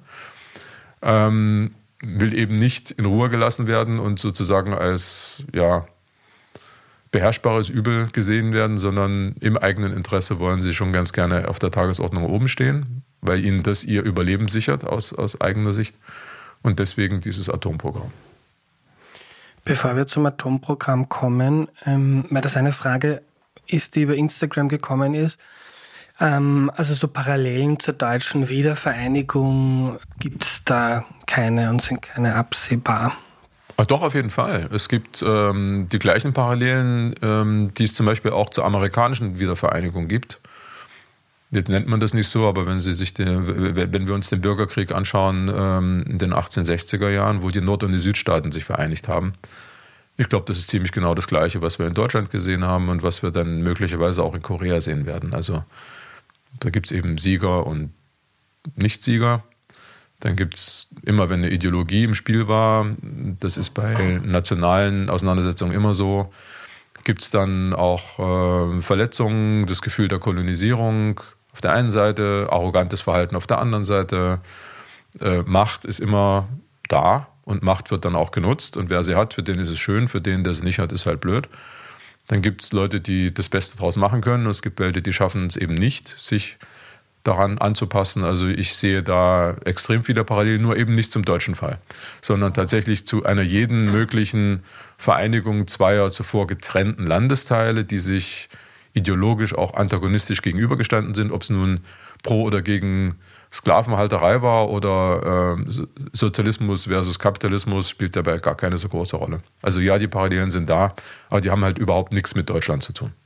will eben nicht in Ruhe gelassen werden und sozusagen als beherrschbares Übel gesehen werden, sondern im eigenen Interesse wollen sie schon ganz gerne auf der Tagesordnung oben stehen, weil ihnen das ihr Überleben sichert aus eigener Sicht und deswegen dieses Atomprogramm. Bevor wir zum Atomprogramm kommen, weil das eine Frage ist, die über Instagram gekommen ist, also so Parallelen zur deutschen Wiedervereinigung gibt es da keine und sind keine absehbar? Ach doch, auf jeden Fall. Es gibt die gleichen Parallelen, die es zum Beispiel auch zur amerikanischen Wiedervereinigung gibt. Jetzt nennt man das nicht so, aber wenn wir uns den Bürgerkrieg anschauen in den 1860er Jahren, wo die Nord- und die Südstaaten sich vereinigt haben, ich glaube, das ist ziemlich genau das Gleiche, was wir in Deutschland gesehen haben und was wir dann möglicherweise auch in Korea sehen werden. Also da gibt es eben Sieger und Nicht-Sieger. Dann gibt es immer, wenn eine Ideologie im Spiel war, das ist bei nationalen Auseinandersetzungen immer so, gibt es dann auch Verletzungen, das Gefühl der Kolonisierung auf der einen Seite, arrogantes Verhalten auf der anderen Seite. Macht ist immer da und Macht wird dann auch genutzt. Und wer sie hat, für den ist es schön, für den, der sie nicht hat, ist halt blöd. Dann gibt es Leute, die das Beste draus machen können und es gibt Leute, die schaffen es eben nicht, sich daran anzupassen. Also ich sehe da extrem viele Parallelen, nur eben nicht zum deutschen Fall, sondern tatsächlich zu einer jeden möglichen Vereinigung zweier zuvor getrennten Landesteile, die sich ideologisch auch antagonistisch gegenübergestanden sind, ob es nun pro oder gegen Sklavenhalterei war oder Sozialismus versus Kapitalismus, spielt dabei gar keine so große Rolle. Also ja, die Parallelen sind da, aber die haben halt überhaupt nichts mit Deutschland zu tun.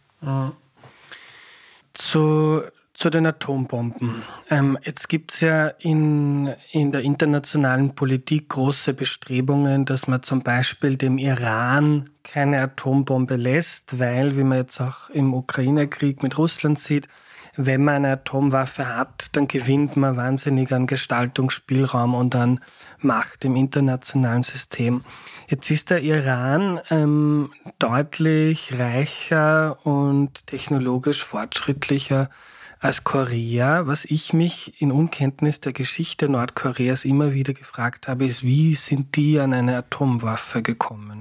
Zu den Atombomben. Jetzt gibt es ja in der internationalen Politik große Bestrebungen, dass man zum Beispiel dem Iran keine Atombombe lässt, weil, wie man jetzt auch im Ukraine-Krieg mit Russland sieht, wenn man eine Atomwaffe hat, dann gewinnt man wahnsinnig an Gestaltungsspielraum und an Macht im internationalen System. Jetzt ist der Iran deutlich reicher und technologisch fortschrittlicher als Korea. Was ich mich in Unkenntnis der Geschichte Nordkoreas immer wieder gefragt habe, ist, wie sind die an eine Atomwaffe gekommen?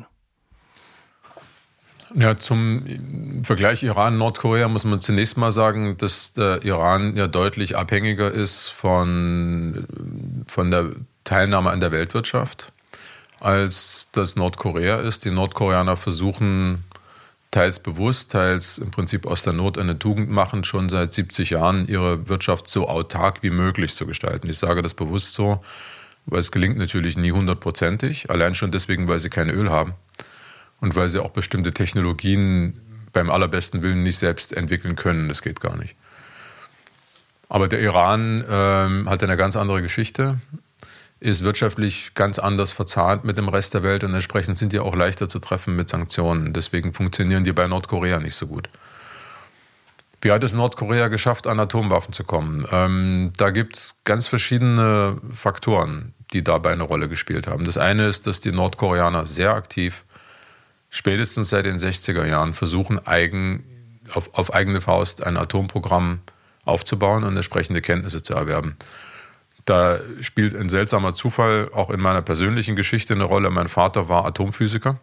Ja, zum Vergleich Iran-Nordkorea muss man zunächst mal sagen, dass der Iran ja deutlich abhängiger ist von der Teilnahme an der Weltwirtschaft, als das Nordkorea ist. Die Nordkoreaner versuchen teils bewusst, teils im Prinzip aus der Not eine Tugend machen, schon seit 70 Jahren ihre Wirtschaft so autark wie möglich zu gestalten. Ich sage das bewusst so, weil es gelingt natürlich nie 100%ig, allein schon deswegen, weil sie kein Öl haben. und weil sie auch bestimmte Technologien beim allerbesten Willen nicht selbst entwickeln können. Das geht gar nicht. Aber der Iran hat eine ganz andere Geschichte, ist wirtschaftlich ganz anders verzahnt mit dem Rest der Welt und entsprechend sind die auch leichter zu treffen mit Sanktionen. Deswegen funktionieren die bei Nordkorea nicht so gut. Wie hat es Nordkorea geschafft, an Atomwaffen zu kommen? Da gibt es ganz verschiedene Faktoren, die dabei eine Rolle gespielt haben. Das eine ist, dass die Nordkoreaner sehr aktiv, spätestens seit den 60er Jahren, versuchen, auf eigene Faust ein Atomprogramm aufzubauen und entsprechende Kenntnisse zu erwerben. Da spielt ein seltsamer Zufall auch in meiner persönlichen Geschichte eine Rolle. Mein Vater war Atomphysiker.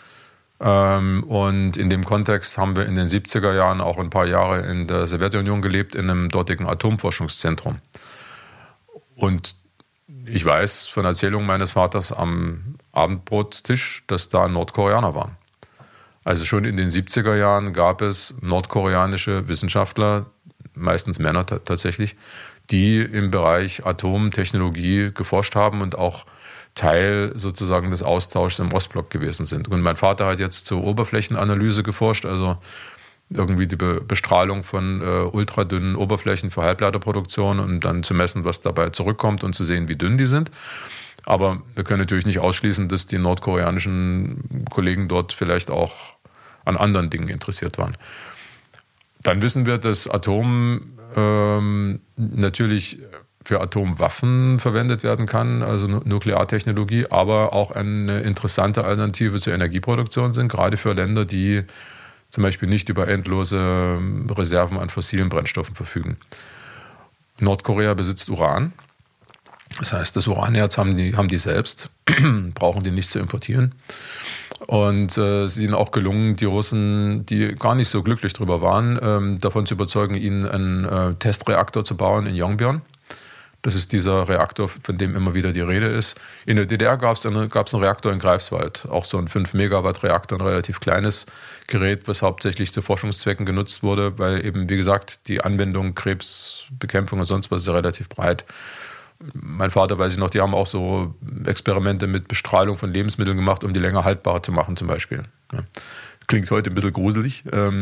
Und in dem Kontext haben wir in den 70er Jahren auch ein paar Jahre in der Sowjetunion gelebt, in einem dortigen Atomforschungszentrum. Und ich weiß von Erzählungen meines Vaters am Abendbrotstisch, dass da Nordkoreaner waren. Also schon in den 70er Jahren gab es nordkoreanische Wissenschaftler, meistens Männer tatsächlich, die im Bereich Atomtechnologie geforscht haben und auch Teil sozusagen des Austauschs im Ostblock gewesen sind. Und mein Vater hat jetzt zur Oberflächenanalyse geforscht, also irgendwie die Bestrahlung von ultradünnen Oberflächen für Halbleiterproduktion und dann zu messen, was dabei zurückkommt und zu sehen, wie dünn die sind. Aber wir können natürlich nicht ausschließen, dass die nordkoreanischen Kollegen dort vielleicht auch an anderen Dingen interessiert waren. Dann wissen wir, dass Atom natürlich für Atomwaffen verwendet werden kann, also Nukleartechnologie, aber auch eine interessante Alternative zur Energieproduktion sind, gerade für Länder, die zum Beispiel nicht über endlose Reserven an fossilen Brennstoffen verfügen. Nordkorea besitzt Uran. Das heißt, das Uranerz haben die selbst, brauchen die nicht zu importieren. Und es ist ihnen auch gelungen, die Russen, die gar nicht so glücklich drüber waren, davon zu überzeugen, ihnen einen Testreaktor zu bauen in Yongbyon. Das ist dieser Reaktor, von dem immer wieder die Rede ist. In der DDR gab es einen Reaktor in Greifswald, auch so ein 5-Megawatt-Reaktor, ein relativ kleines Gerät, was hauptsächlich zu Forschungszwecken genutzt wurde, weil eben, wie gesagt, die Anwendung Krebsbekämpfung und sonst was ist ja relativ breit. Mein Vater, weiß ich noch, die haben auch so Experimente mit Bestrahlung von Lebensmitteln gemacht, um die länger haltbar zu machen zum Beispiel. Klingt heute ein bisschen gruselig,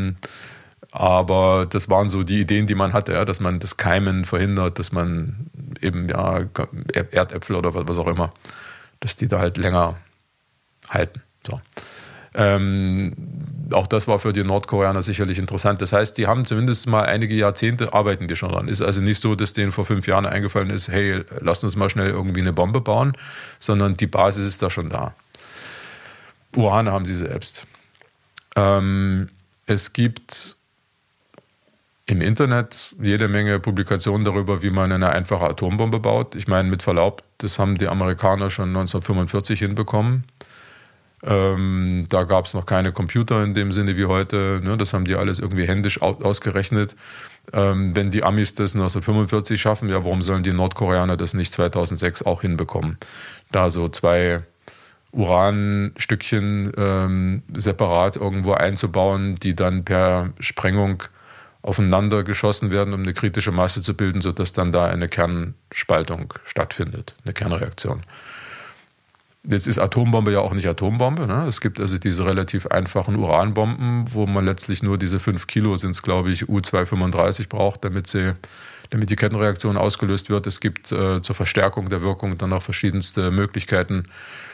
aber das waren so die Ideen, die man hatte, ja, dass man das Keimen verhindert, dass man eben Erdäpfel oder was auch immer, dass die da halt länger halten. So. Auch das war für die Nordkoreaner sicherlich interessant. Das heißt, die haben zumindest mal einige Jahrzehnte arbeiten die schon dran. Ist also nicht so, dass denen vor 5 Jahren eingefallen ist, hey, lasst uns mal schnell irgendwie eine Bombe bauen, sondern die Basis ist da schon da. Uran haben sie selbst. Es gibt im Internet jede Menge Publikationen darüber, wie man eine einfache Atombombe baut. Ich meine, mit Verlaub, das haben die Amerikaner schon 1945 hinbekommen. Da gab es noch keine Computer in dem Sinne wie heute. Ne? Das haben die alles irgendwie händisch ausgerechnet. Wenn die Amis das 1945 schaffen, ja, warum sollen die Nordkoreaner das nicht 2006 auch hinbekommen? Da so 2 Uranstückchen separat irgendwo einzubauen, die dann per Sprengung aufeinander geschossen werden, um eine kritische Masse zu bilden, sodass dann da eine Kernspaltung stattfindet, eine Kernreaktion. Jetzt ist Atombombe ja auch nicht Atombombe. Ne? Es gibt also diese relativ einfachen Uranbomben, wo man letztlich nur diese 5 Kilo, sind es glaube ich, U-235 braucht, damit die Kettenreaktion ausgelöst wird. Es gibt zur Verstärkung der Wirkung dann noch verschiedenste Möglichkeiten.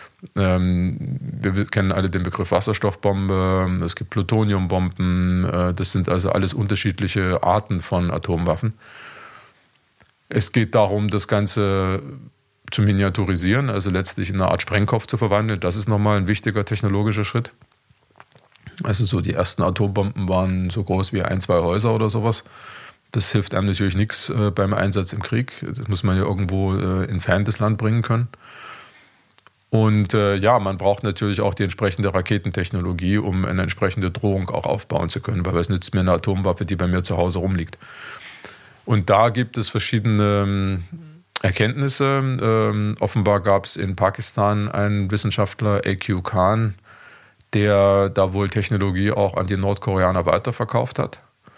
Wir kennen alle den Begriff Wasserstoffbombe, es gibt Plutoniumbomben, das sind also alles unterschiedliche Arten von Atomwaffen. Es geht darum, das Ganze zu miniaturisieren, also letztlich in eine Art Sprengkopf zu verwandeln. Das ist nochmal ein wichtiger technologischer Schritt. Also so die ersten Atombomben waren so groß wie 1, 2 Häuser oder sowas. Das hilft einem natürlich nichts beim Einsatz im Krieg. Das muss man ja irgendwo in ferndes Land bringen können. Und man braucht natürlich auch die entsprechende Raketentechnologie, um eine entsprechende Drohung auch aufbauen zu können, weil es nützt mir eine Atomwaffe, die bei mir zu Hause rumliegt. Und da gibt es verschiedene Erkenntnisse. Offenbar gab es in Pakistan einen Wissenschaftler, A.Q. Khan, der da wohl Technologie auch an die Nordkoreaner weiterverkauft hat.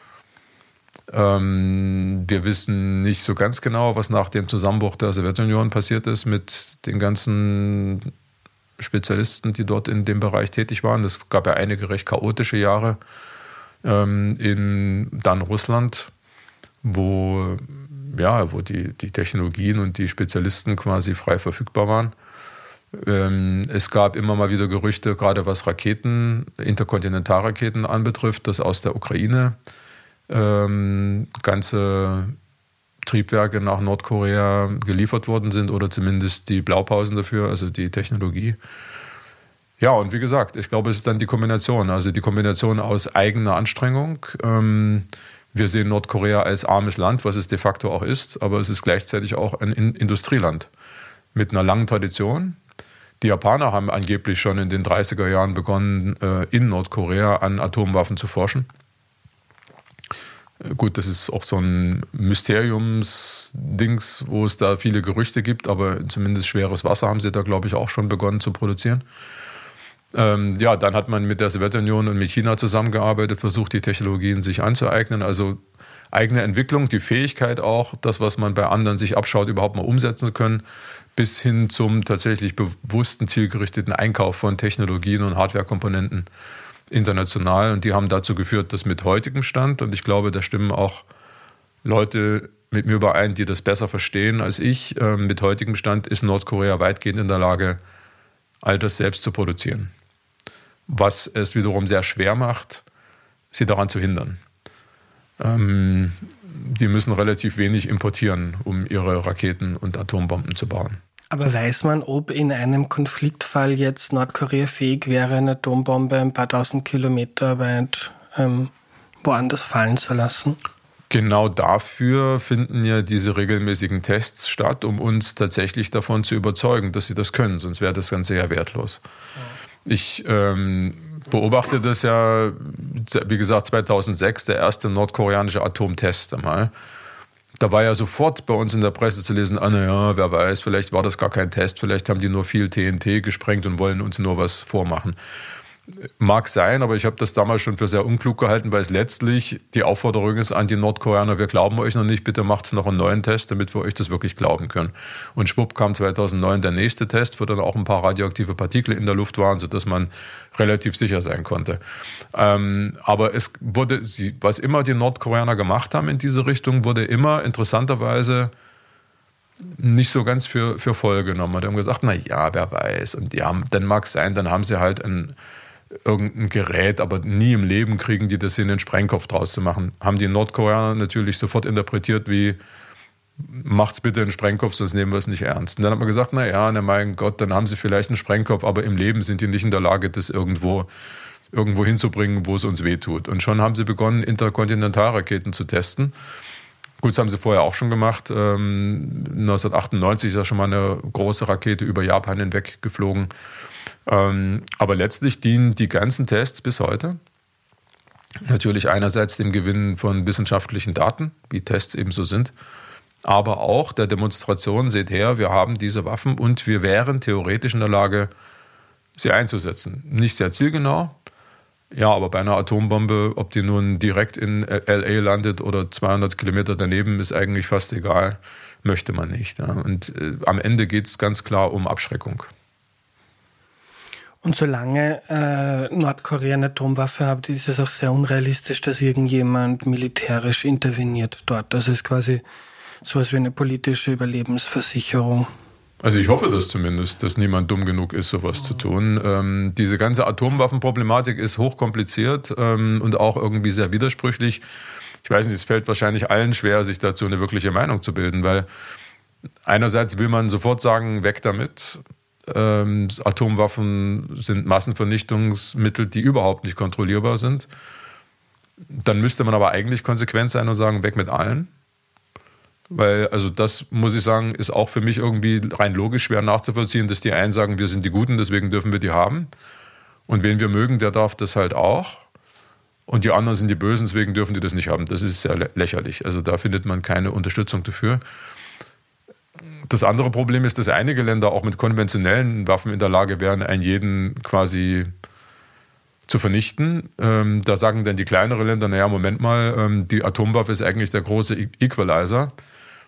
Wir wissen nicht so ganz genau, was nach dem Zusammenbruch der Sowjetunion passiert ist mit den ganzen Spezialisten, die dort in dem Bereich tätig waren. Es gab ja einige recht chaotische Jahre in dann Russland, wo die Technologien und die Spezialisten quasi frei verfügbar waren. Es gab immer mal wieder Gerüchte, gerade was Raketen, Interkontinentalraketen anbetrifft, dass aus der Ukraine ganze Triebwerke nach Nordkorea geliefert worden sind oder zumindest die Blaupausen dafür, also die Technologie. Ja, und wie gesagt, ich glaube, es ist dann die Kombination, also die Kombination aus eigener Anstrengung. Wir sehen Nordkorea als armes Land, was es de facto auch ist, aber es ist gleichzeitig auch ein Industrieland mit einer langen Tradition. Die Japaner haben angeblich schon in den 30er Jahren begonnen, in Nordkorea an Atomwaffen zu forschen. Gut, das ist auch so ein Mysteriumsdings, wo es da viele Gerüchte gibt, aber zumindest schweres Wasser haben sie da, glaube ich, auch schon begonnen zu produzieren. Dann hat man mit der Sowjetunion und mit China zusammengearbeitet, versucht, die Technologien sich anzueignen, also eigene Entwicklung, die Fähigkeit auch, das, was man bei anderen sich abschaut, überhaupt mal umsetzen zu können, bis hin zum tatsächlich bewussten, zielgerichteten Einkauf von Technologien und Hardwarekomponenten international. Und die haben dazu geführt, dass mit heutigem Stand, und ich glaube, da stimmen auch Leute mit mir überein, die das besser verstehen als ich, mit heutigem Stand ist Nordkorea weitgehend in der Lage, all das selbst zu produzieren. Was es wiederum sehr schwer macht, sie daran zu hindern. Die müssen relativ wenig importieren, um ihre Raketen und Atombomben zu bauen. Aber weiß man, ob in einem Konfliktfall jetzt Nordkorea fähig wäre, eine Atombombe ein paar tausend Kilometer weit woanders fallen zu lassen? Genau dafür finden ja diese regelmäßigen Tests statt, um uns tatsächlich davon zu überzeugen, dass sie das können. Sonst wäre das Ganze ja wertlos. Ich beobachte das ja, wie gesagt, 2006, der erste nordkoreanische Atomtest einmal. Da war ja sofort bei uns in der Presse zu lesen, wer weiß, vielleicht war das gar kein Test, vielleicht haben die nur viel TNT gesprengt und wollen uns nur was vormachen. Mag sein, aber ich habe das damals schon für sehr unklug gehalten, weil es letztlich die Aufforderung ist an die Nordkoreaner, wir glauben euch noch nicht, bitte macht's noch einen neuen Test, damit wir euch das wirklich glauben können. Und schwupp kam 2009 der nächste Test, wo dann auch ein paar radioaktive Partikel in der Luft waren, sodass man relativ sicher sein konnte. Aber es wurde, was immer die Nordkoreaner gemacht haben in diese Richtung, wurde immer interessanterweise nicht so ganz für voll genommen. Die haben gesagt, wer weiß. Und ja, dann mag es sein, dann haben sie halt irgendein Gerät, aber nie im Leben kriegen die das hin, einen Sprengkopf draus zu machen. Haben die Nordkoreaner natürlich sofort interpretiert wie, macht's bitte einen Sprengkopf, sonst nehmen wir es nicht ernst. Und dann hat man gesagt, mein Gott, dann haben sie vielleicht einen Sprengkopf, aber im Leben sind die nicht in der Lage, das irgendwo hinzubringen, wo es uns wehtut. Und schon haben sie begonnen, Interkontinentalraketen zu testen. Gut, das haben sie vorher auch schon gemacht. 1998 ist ja schon mal eine große Rakete über Japan hinweg geflogen. Aber letztlich dienen die ganzen Tests bis heute natürlich einerseits dem Gewinn von wissenschaftlichen Daten, wie Tests eben so sind, aber auch der Demonstration, seht her, wir haben diese Waffen und wir wären theoretisch in der Lage, sie einzusetzen. Nicht sehr zielgenau, ja, aber bei einer Atombombe, ob die nun direkt in L.A. landet oder 200 Kilometer daneben, ist eigentlich fast egal, möchte man nicht. Ja. Und am Ende geht es ganz klar um Abschreckung. Und solange Nordkorea eine Atomwaffe hat, ist es auch sehr unrealistisch, dass irgendjemand militärisch interveniert dort. Das ist quasi sowas wie eine politische Überlebensversicherung. Also ich hoffe das zumindest, dass niemand dumm genug ist, sowas zu tun. Diese ganze Atomwaffenproblematik ist hochkompliziert und auch irgendwie sehr widersprüchlich. Ich weiß nicht, es fällt wahrscheinlich allen schwer, sich dazu eine wirkliche Meinung zu bilden, weil einerseits will man sofort sagen, weg damit. Atomwaffen sind Massenvernichtungsmittel, die überhaupt nicht kontrollierbar sind. Dann müsste man aber eigentlich konsequent sein und sagen, weg mit allen. Weil, also das, muss ich sagen, ist auch für mich irgendwie rein logisch schwer nachzuvollziehen, dass die einen sagen, wir sind die Guten, deswegen dürfen wir die haben. Und wen wir mögen, der darf das halt auch. Und die anderen sind die Bösen, deswegen dürfen die das nicht haben. Das ist sehr lächerlich. Also da findet man keine Unterstützung dafür. Das andere Problem ist, dass einige Länder auch mit konventionellen Waffen in der Lage wären, einen jeden quasi zu vernichten. Da sagen dann die kleineren Länder, Moment mal, die Atomwaffe ist eigentlich der große Equalizer.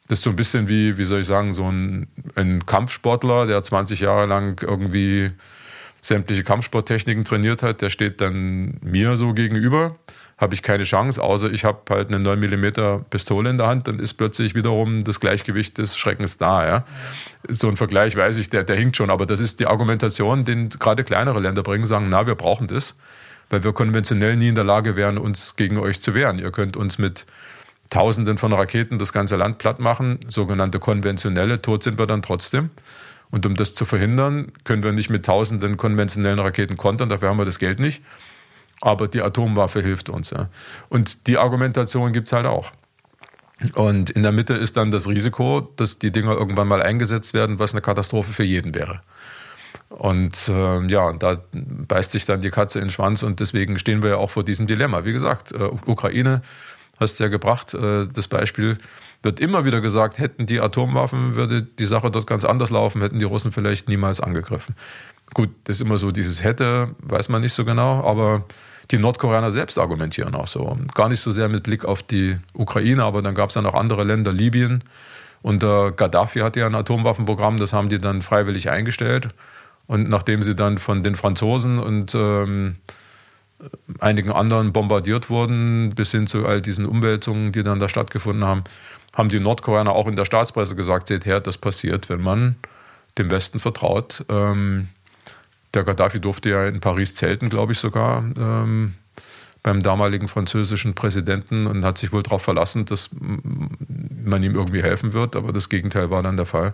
Das ist so ein bisschen wie soll ich sagen, so ein Kampfsportler, der 20 Jahre lang irgendwie sämtliche Kampfsporttechniken trainiert hat, der steht dann mir so gegenüber, habe ich keine Chance, außer ich habe halt eine 9 mm Pistole in der Hand, dann ist plötzlich wiederum das Gleichgewicht des Schreckens da. Ja? So ein Vergleich, weiß ich, der hinkt schon, aber das ist die Argumentation, den gerade kleinere Länder bringen, sagen, na, wir brauchen das, weil wir konventionell nie in der Lage wären, uns gegen euch zu wehren. Ihr könnt uns mit Tausenden von Raketen das ganze Land platt machen, sogenannte konventionelle, tot sind wir dann trotzdem. Und um das zu verhindern, können wir nicht mit Tausenden konventionellen Raketen kontern, dafür haben wir das Geld nicht. Aber die Atomwaffe hilft uns. Ja. Und die Argumentation gibt es halt auch. Und in der Mitte ist dann das Risiko, dass die Dinger irgendwann mal eingesetzt werden, was eine Katastrophe für jeden wäre. Und da beißt sich dann die Katze in den Schwanz und deswegen stehen wir ja auch vor diesem Dilemma. Wie gesagt, Ukraine, hast du ja gebracht, das Beispiel, wird immer wieder gesagt, hätten die Atomwaffen, würde die Sache dort ganz anders laufen, hätten die Russen vielleicht niemals angegriffen. Gut, das ist immer so, dieses hätte, weiß man nicht so genau, aber die Nordkoreaner selbst argumentieren auch so. Gar nicht so sehr mit Blick auf die Ukraine, aber dann gab es ja noch andere Länder, Libyen. Und Gaddafi hatte ja ein Atomwaffenprogramm, das haben die dann freiwillig eingestellt. Und nachdem sie dann von den Franzosen und einigen anderen bombardiert wurden, bis hin zu all diesen Umwälzungen, die dann da stattgefunden haben, haben die Nordkoreaner auch in der Staatspresse gesagt, seht her, das passiert, wenn man dem Westen vertraut. Der Gaddafi durfte ja in Paris zelten, glaube ich sogar, beim damaligen französischen Präsidenten und hat sich wohl darauf verlassen, dass man ihm irgendwie helfen wird, aber das Gegenteil war dann der Fall.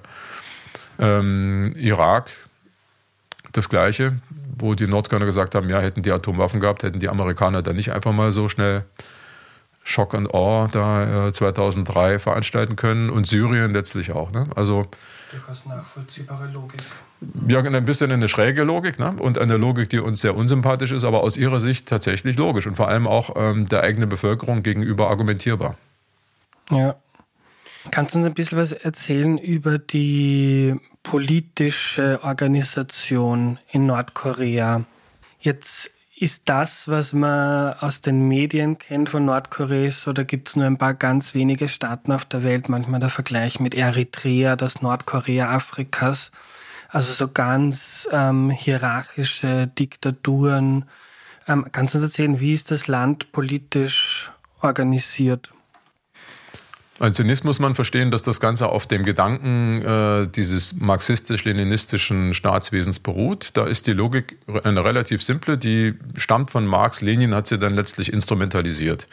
Irak, das Gleiche, wo die Nordkoreaner gesagt haben, ja, hätten die Atomwaffen gehabt, hätten die Amerikaner dann nicht einfach mal so schnell Shock and Awe da 2003 veranstalten können und Syrien letztlich auch. Ne? Also durchaus nachvollziehbare Logik. Ja, ein bisschen eine schräge Logik, ne? Und eine Logik, die uns sehr unsympathisch ist, aber aus ihrer Sicht tatsächlich logisch und vor allem auch der eigenen Bevölkerung gegenüber argumentierbar. Ja. Kannst du uns ein bisschen was erzählen über die politische Organisation in Nordkorea? Jetzt ist das, was man aus den Medien kennt von Nordkorea, oder gibt es nur ein paar ganz wenige Staaten auf der Welt, manchmal der Vergleich mit Eritrea, das Nordkorea Afrikas, also so ganz hierarchische Diktaturen. Kannst du uns erzählen, wie ist das Land politisch organisiert? Also zunächst muss man verstehen, dass das Ganze auf dem Gedanken dieses marxistisch-leninistischen Staatswesens beruht. Da ist die Logik eine relativ simple, die stammt von Marx. Lenin hat sie dann letztlich instrumentalisiert.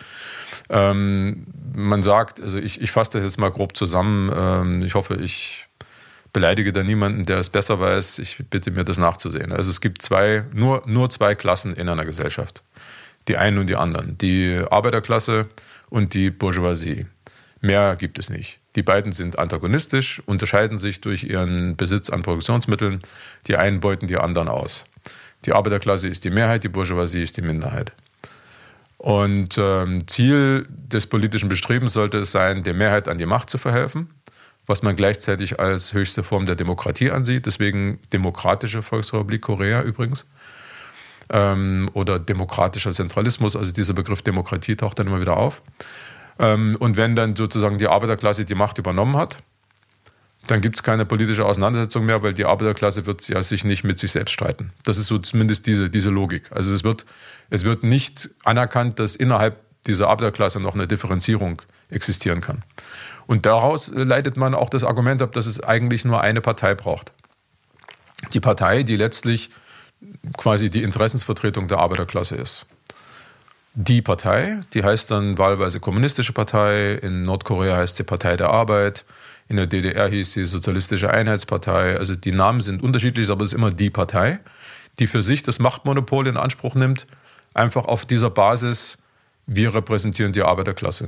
Man sagt, also ich fasse das jetzt mal grob zusammen, ich hoffe, ich beleidige da niemanden, der es besser weiß, ich bitte mir das nachzusehen. Also es gibt nur zwei Klassen in einer Gesellschaft, die einen und die anderen, die Arbeiterklasse und die Bourgeoisie. Mehr gibt es nicht. Die beiden sind antagonistisch, unterscheiden sich durch ihren Besitz an Produktionsmitteln. Die einen beuten die anderen aus. Die Arbeiterklasse ist die Mehrheit, die Bourgeoisie ist die Minderheit. Und Ziel des politischen Bestrebens sollte es sein, der Mehrheit an die Macht zu verhelfen, was man gleichzeitig als höchste Form der Demokratie ansieht. Deswegen Demokratische Volksrepublik Korea übrigens. Oder demokratischer Zentralismus, also dieser Begriff Demokratie taucht dann immer wieder auf. Und wenn dann sozusagen die Arbeiterklasse die Macht übernommen hat, dann gibt es keine politische Auseinandersetzung mehr, weil die Arbeiterklasse wird ja sich nicht mit sich selbst streiten. Das ist so zumindest diese Logik. Also es wird nicht anerkannt, dass innerhalb dieser Arbeiterklasse noch eine Differenzierung existieren kann. Und daraus leitet man auch das Argument ab, dass es eigentlich nur eine Partei braucht. Die Partei, die letztlich quasi die Interessensvertretung der Arbeiterklasse ist. Die Partei, die heißt dann wahlweise Kommunistische Partei, in Nordkorea heißt sie Partei der Arbeit, in der DDR hieß sie Sozialistische Einheitspartei, also die Namen sind unterschiedlich, aber es ist immer die Partei, die für sich das Machtmonopol in Anspruch nimmt, einfach auf dieser Basis, wir repräsentieren die Arbeiterklasse.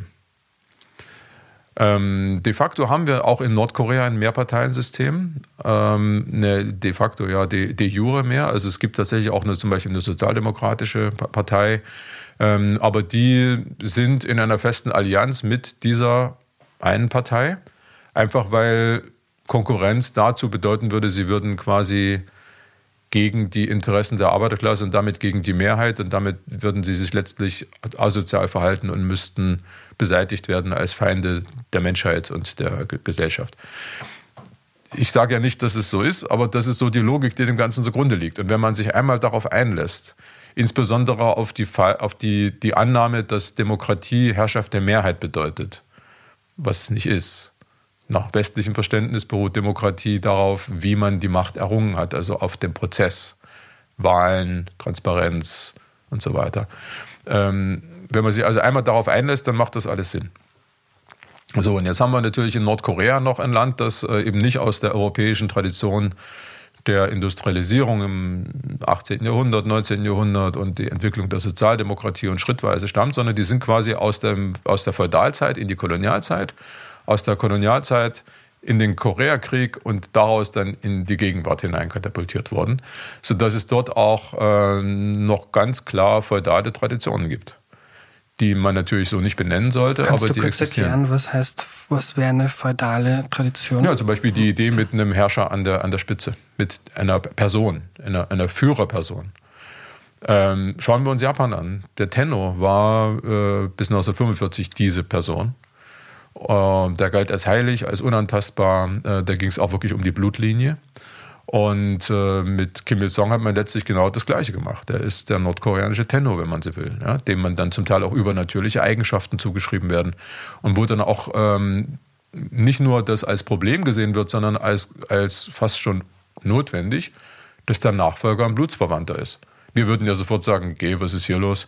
De facto haben wir auch in Nordkorea ein Mehrparteiensystem, de facto ja de jure mehr, also es gibt tatsächlich auch zum Beispiel eine sozialdemokratische Partei, aber die sind in einer festen Allianz mit dieser einen Partei, einfach weil Konkurrenz dazu bedeuten würde, sie würden quasi gegen die Interessen der Arbeiterklasse und damit gegen die Mehrheit. Und damit würden sie sich letztlich asozial verhalten und müssten beseitigt werden als Feinde der Menschheit und der Gesellschaft. Ich sage ja nicht, dass es so ist, aber das ist so die Logik, die dem Ganzen zugrunde liegt. Und wenn man sich einmal darauf einlässt, insbesondere auf die Annahme, dass Demokratie Herrschaft der Mehrheit bedeutet, was es nicht ist. Nach westlichem Verständnis beruht Demokratie darauf, wie man die Macht errungen hat, also auf dem Prozess, Wahlen, Transparenz und so weiter. Wenn man sich also einmal darauf einlässt, dann macht das alles Sinn. So, und jetzt haben wir natürlich in Nordkorea noch ein Land, das eben nicht aus der europäischen Tradition der Industrialisierung im 18. Jahrhundert, 19. Jahrhundert und die Entwicklung der Sozialdemokratie und schrittweise stammt, sondern die sind quasi aus der Feudalzeit in die Kolonialzeit, aus der Kolonialzeit in den Koreakrieg und daraus dann in die Gegenwart hinein katapultiert worden, sodass es dort auch noch ganz klar feudale Traditionen gibt, die man natürlich so nicht benennen sollte, aber die existieren. Kannst du kurz erklären, was wäre eine feudale Tradition? Ja, zum Beispiel die Idee mit einem Herrscher an der Spitze, mit einer Person, einer Führerperson. Schauen wir uns Japan an. Der Tenno war bis 1945 diese Person. Der galt als heilig, als unantastbar. Da ging es auch wirklich um die Blutlinie. Und mit Kim Il-sung hat man letztlich genau das Gleiche gemacht. Er ist der nordkoreanische Tenno, wenn man so will, ja, dem man dann zum Teil auch übernatürliche Eigenschaften zugeschrieben werden. Und wo dann auch nicht nur das als Problem gesehen wird, sondern als fast schon notwendig, dass der Nachfolger ein Blutsverwandter ist. Wir würden ja sofort sagen, geh, was ist hier los?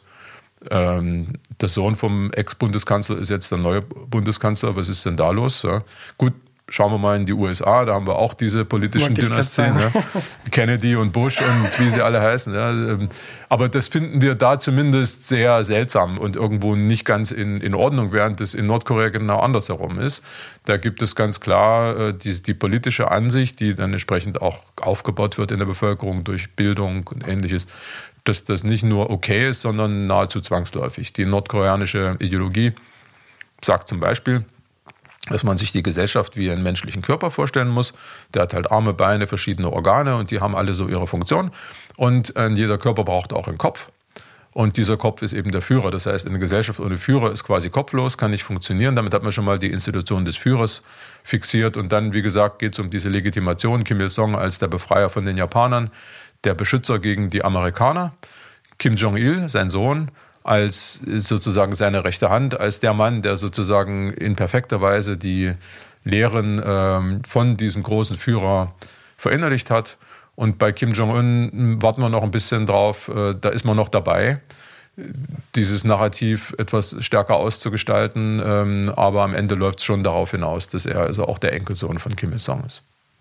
Der Sohn vom Ex-Bundeskanzler ist jetzt der neue Bundeskanzler, was ist denn da los? Ja, gut, schauen wir mal in die USA, da haben wir auch diese politischen Dynastien, ja. Kennedy und Bush und wie sie alle heißen. Ja. Aber das finden wir da zumindest sehr seltsam und irgendwo nicht ganz in Ordnung, während es in Nordkorea genau andersherum ist. Da gibt es ganz klar die politische Ansicht, die dann entsprechend auch aufgebaut wird in der Bevölkerung durch Bildung und Ähnliches, dass das nicht nur okay ist, sondern nahezu zwangsläufig. Die nordkoreanische Ideologie sagt zum Beispiel, dass man sich die Gesellschaft wie einen menschlichen Körper vorstellen muss. Der hat halt Arme, Beine, verschiedene Organe und die haben alle so ihre Funktion. Und jeder Körper braucht auch einen Kopf. Und dieser Kopf ist eben der Führer. Das heißt, eine Gesellschaft ohne Führer ist quasi kopflos, kann nicht funktionieren. Damit hat man schon mal die Institution des Führers fixiert. Und dann, wie gesagt, geht es um diese Legitimation. Kim Il-sung als der Befreier von den Japanern, der Beschützer gegen die Amerikaner. Kim Jong-il, sein Sohn, als sozusagen seine rechte Hand, als der Mann, der sozusagen in perfekter Weise die Lehren von diesem großen Führer verinnerlicht hat. Und bei Kim Jong-un warten wir noch ein bisschen drauf, da ist man noch dabei, dieses Narrativ etwas stärker auszugestalten, aber am Ende läuft es schon darauf hinaus, dass er also auch der Enkelsohn von Kim Il-sung ist.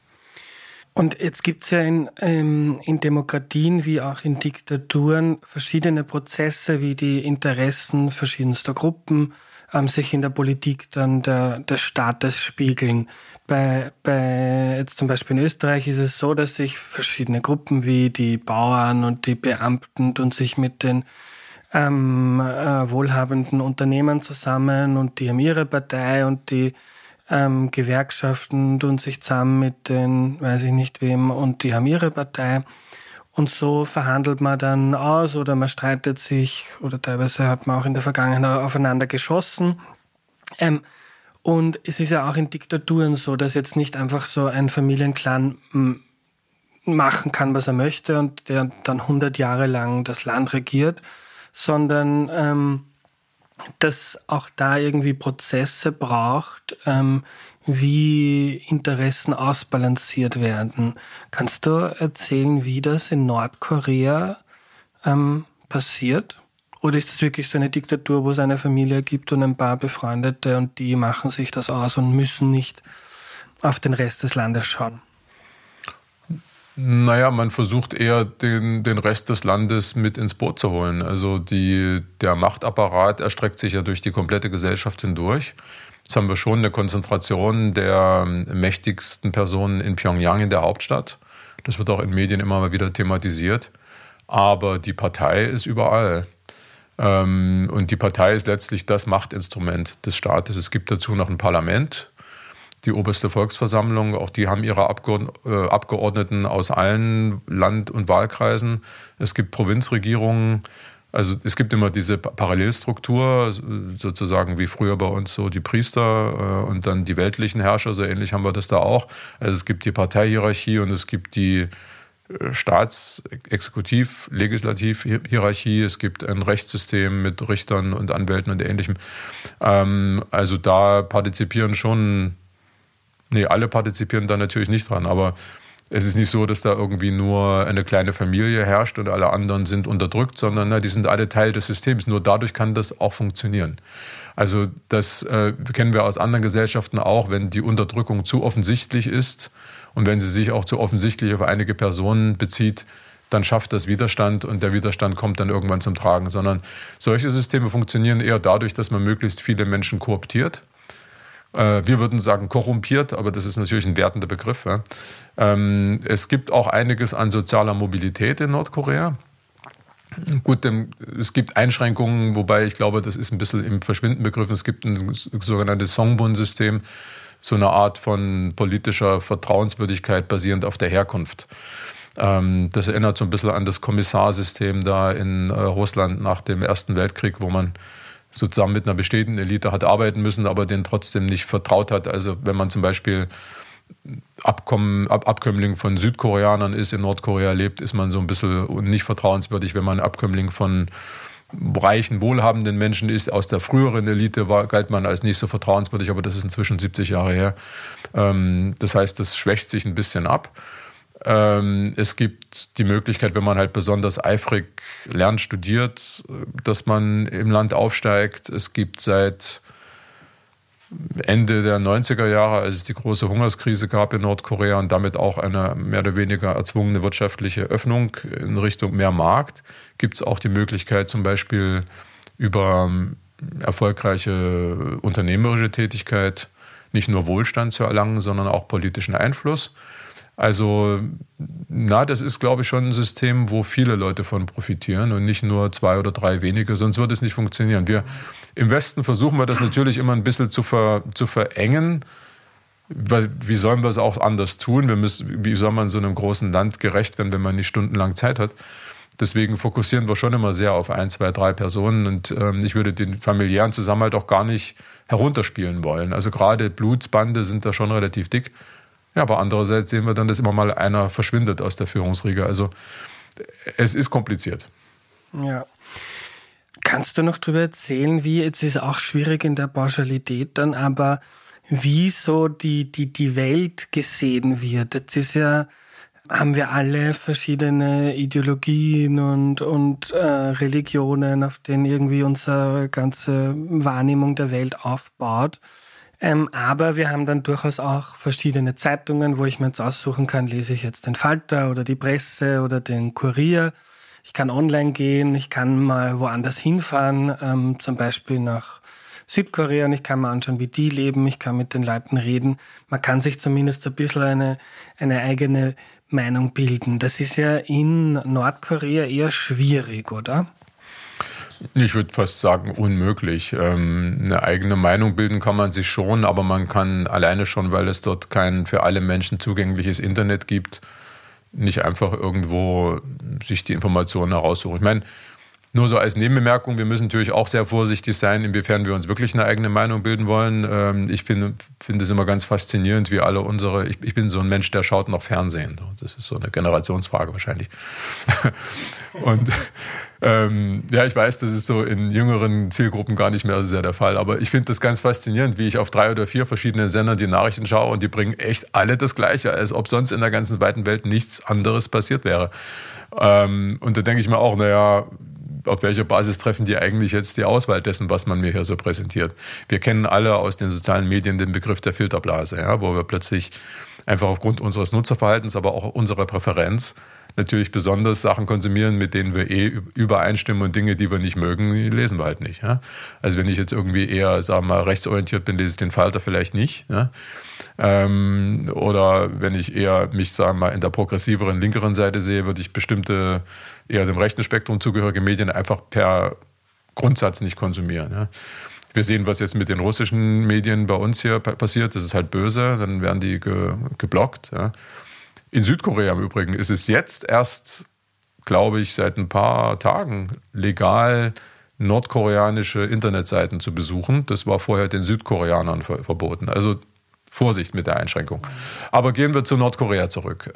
Und jetzt gibt es ja in Demokratien wie auch in Diktaturen verschiedene Prozesse, wie die Interessen verschiedenster Gruppen sich in der Politik dann des Staates spiegeln. Bei jetzt zum Beispiel in Österreich ist es so, dass sich verschiedene Gruppen wie die Bauern und die Beamten tun sich mit den wohlhabenden Unternehmern zusammen und die haben ihre Partei und die Gewerkschaften tun sich zusammen mit den, weiß ich nicht wem, und die haben ihre Partei. Und so verhandelt man dann aus oder man streitet sich oder teilweise hat man auch in der Vergangenheit aufeinander geschossen. Und es ist ja auch in Diktaturen so, dass jetzt nicht einfach so ein Familienclan machen kann, was er möchte und der dann 100 Jahre lang das Land regiert, sondern dass auch da irgendwie Prozesse braucht, wie Interessen ausbalanciert werden. Kannst du erzählen, wie das in Nordkorea passiert? Oder ist das wirklich so eine Diktatur, wo es eine Familie gibt und ein paar Befreundete und die machen sich das aus und müssen nicht auf den Rest des Landes schauen? Naja, man versucht eher den Rest des Landes mit ins Boot zu holen. Also der Machtapparat erstreckt sich ja durch die komplette Gesellschaft hindurch. Jetzt haben wir schon eine Konzentration der mächtigsten Personen in Pyongyang, in der Hauptstadt. Das wird auch in Medien immer mal wieder thematisiert. Aber die Partei ist überall. Und die Partei ist letztlich das Machtinstrument des Staates. Es gibt dazu noch ein Parlament, die oberste Volksversammlung. Auch die haben ihre Abgeordneten aus allen Land- und Wahlkreisen. Es gibt Provinzregierungen. Also es gibt immer diese Parallelstruktur, sozusagen wie früher bei uns so die Priester und dann die weltlichen Herrscher. So ähnlich haben wir das da auch. Also es gibt die Parteihierarchie und es gibt die Exekutiv-Legislativ-Hierarchie. Es gibt ein Rechtssystem mit Richtern und Anwälten und Ähnlichem. Also da partizipieren schon, alle partizipieren da natürlich nicht dran, aber es ist nicht so, dass da irgendwie nur eine kleine Familie herrscht und alle anderen sind unterdrückt, sondern die sind alle Teil des Systems. Nur dadurch kann das auch funktionieren. Also das kennen wir aus anderen Gesellschaften auch, wenn die Unterdrückung zu offensichtlich ist und wenn sie sich auch zu offensichtlich auf einige Personen bezieht, dann schafft das Widerstand und der Widerstand kommt dann irgendwann zum Tragen. Sondern solche Systeme funktionieren eher dadurch, dass man möglichst viele Menschen kooptiert. Wir würden sagen korrumpiert, aber das ist natürlich ein wertender Begriff. Ja. Es gibt auch einiges an sozialer Mobilität in Nordkorea. Gut, es gibt Einschränkungen, wobei ich glaube, das ist ein bisschen im Verschwinden begriffen. Es gibt ein sogenanntes Songbun-System, so eine Art von politischer Vertrauenswürdigkeit basierend auf der Herkunft. Das erinnert so ein bisschen an das Kommissarsystem da in Russland nach dem Ersten Weltkrieg, wo man sozusagen mit einer bestehenden Elite hat arbeiten müssen, aber denen trotzdem nicht vertraut hat. Also wenn man zum Beispiel Abkömmling von Südkoreanern ist, in Nordkorea lebt, ist man so ein bisschen nicht vertrauenswürdig. Wenn man Abkömmling von reichen, wohlhabenden Menschen ist, aus der früheren Elite galt man als nicht so vertrauenswürdig, aber das ist inzwischen 70 Jahre her. Das heißt, das schwächt sich ein bisschen ab. Es gibt die Möglichkeit, wenn man halt besonders eifrig lernt, studiert, dass man im Land aufsteigt. Es gibt seit Ende der 90er Jahre, als es die große Hungerskrise gab in Nordkorea und damit auch eine mehr oder weniger erzwungene wirtschaftliche Öffnung in Richtung mehr Markt, gibt es auch die Möglichkeit, zum Beispiel über erfolgreiche unternehmerische Tätigkeit nicht nur Wohlstand zu erlangen, sondern auch politischen Einfluss. Also, das ist, glaube ich, schon ein System, wo viele Leute von profitieren und nicht nur 2 oder 3 wenige, sonst würde es nicht funktionieren. Im Westen versuchen wir das natürlich immer ein bisschen zu verengen, weil wie sollen wir es auch anders tun? Wie soll man so einem großen Land gerecht werden, wenn man nicht stundenlang Zeit hat? Deswegen fokussieren wir schon immer sehr auf 1, 2, 3 Personen und ich würde den familiären Zusammenhalt auch gar nicht herunterspielen wollen. Also gerade Blutsbande sind da schon relativ dick. Ja, aber andererseits sehen wir dann, dass immer mal einer verschwindet aus der Führungsriege. Also es ist kompliziert. Ja. Kannst du noch darüber erzählen, wie, jetzt ist auch schwierig in der Pauschalität dann, aber wie so die Welt gesehen wird? Jetzt ist ja, haben wir alle verschiedene Ideologien und Religionen, auf denen irgendwie unsere ganze Wahrnehmung der Welt aufbaut. Aber wir haben dann durchaus auch verschiedene Zeitungen, wo ich mir jetzt aussuchen kann, lese ich jetzt den Falter oder die Presse oder den Kurier. Ich kann online gehen, ich kann mal woanders hinfahren, zum Beispiel nach Südkorea und ich kann mir anschauen, wie die leben, ich kann mit den Leuten reden. Man kann sich zumindest ein bisschen eine eigene Meinung bilden. Das ist ja in Nordkorea eher schwierig, oder? Ich würde fast sagen, unmöglich. Eine eigene Meinung bilden kann man sich schon, aber man kann alleine schon, weil es dort kein für alle Menschen zugängliches Internet gibt, nicht einfach irgendwo sich die Informationen heraussuchen. Ich meine, nur so als Nebenbemerkung, wir müssen natürlich auch sehr vorsichtig sein, inwiefern wir uns wirklich eine eigene Meinung bilden wollen. Ich finde es immer ganz faszinierend, wie alle ich bin so ein Mensch, der schaut noch Fernsehen. Das ist so eine Generationsfrage wahrscheinlich. Und ich weiß, das ist so in jüngeren Zielgruppen gar nicht mehr so sehr der Fall, aber ich finde das ganz faszinierend, wie ich auf 3 oder 4 verschiedene Sendern die Nachrichten schaue und die bringen echt alle das Gleiche, als ob sonst in der ganzen weiten Welt nichts anderes passiert wäre. Und da denke ich mir auch, auf welcher Basis treffen die eigentlich jetzt die Auswahl dessen, was man mir hier so präsentiert? Wir kennen alle aus den sozialen Medien den Begriff der Filterblase, ja, wo wir plötzlich einfach aufgrund unseres Nutzerverhaltens, aber auch unserer Präferenz natürlich besonders Sachen konsumieren, mit denen wir übereinstimmen und Dinge, die wir nicht mögen, die lesen wir halt nicht. Ja? Also wenn ich jetzt irgendwie eher, sagen wir mal, rechtsorientiert bin, lese ich den Falter vielleicht nicht. Ja? Oder wenn ich eher mich, sagen wir mal, in der progressiveren, linkeren Seite sehe, würde ich bestimmte eher dem rechten Spektrum zugehörige Medien einfach per Grundsatz nicht konsumieren. Ja? Wir sehen, was jetzt mit den russischen Medien bei uns hier passiert. Das ist halt böse, dann werden die geblockt. Ja. In Südkorea im Übrigen ist es jetzt erst, glaube ich, seit ein paar Tagen legal, nordkoreanische Internetseiten zu besuchen. Das war vorher den Südkoreanern verboten. Also Vorsicht mit der Einschränkung. Aber gehen wir zu Nordkorea zurück.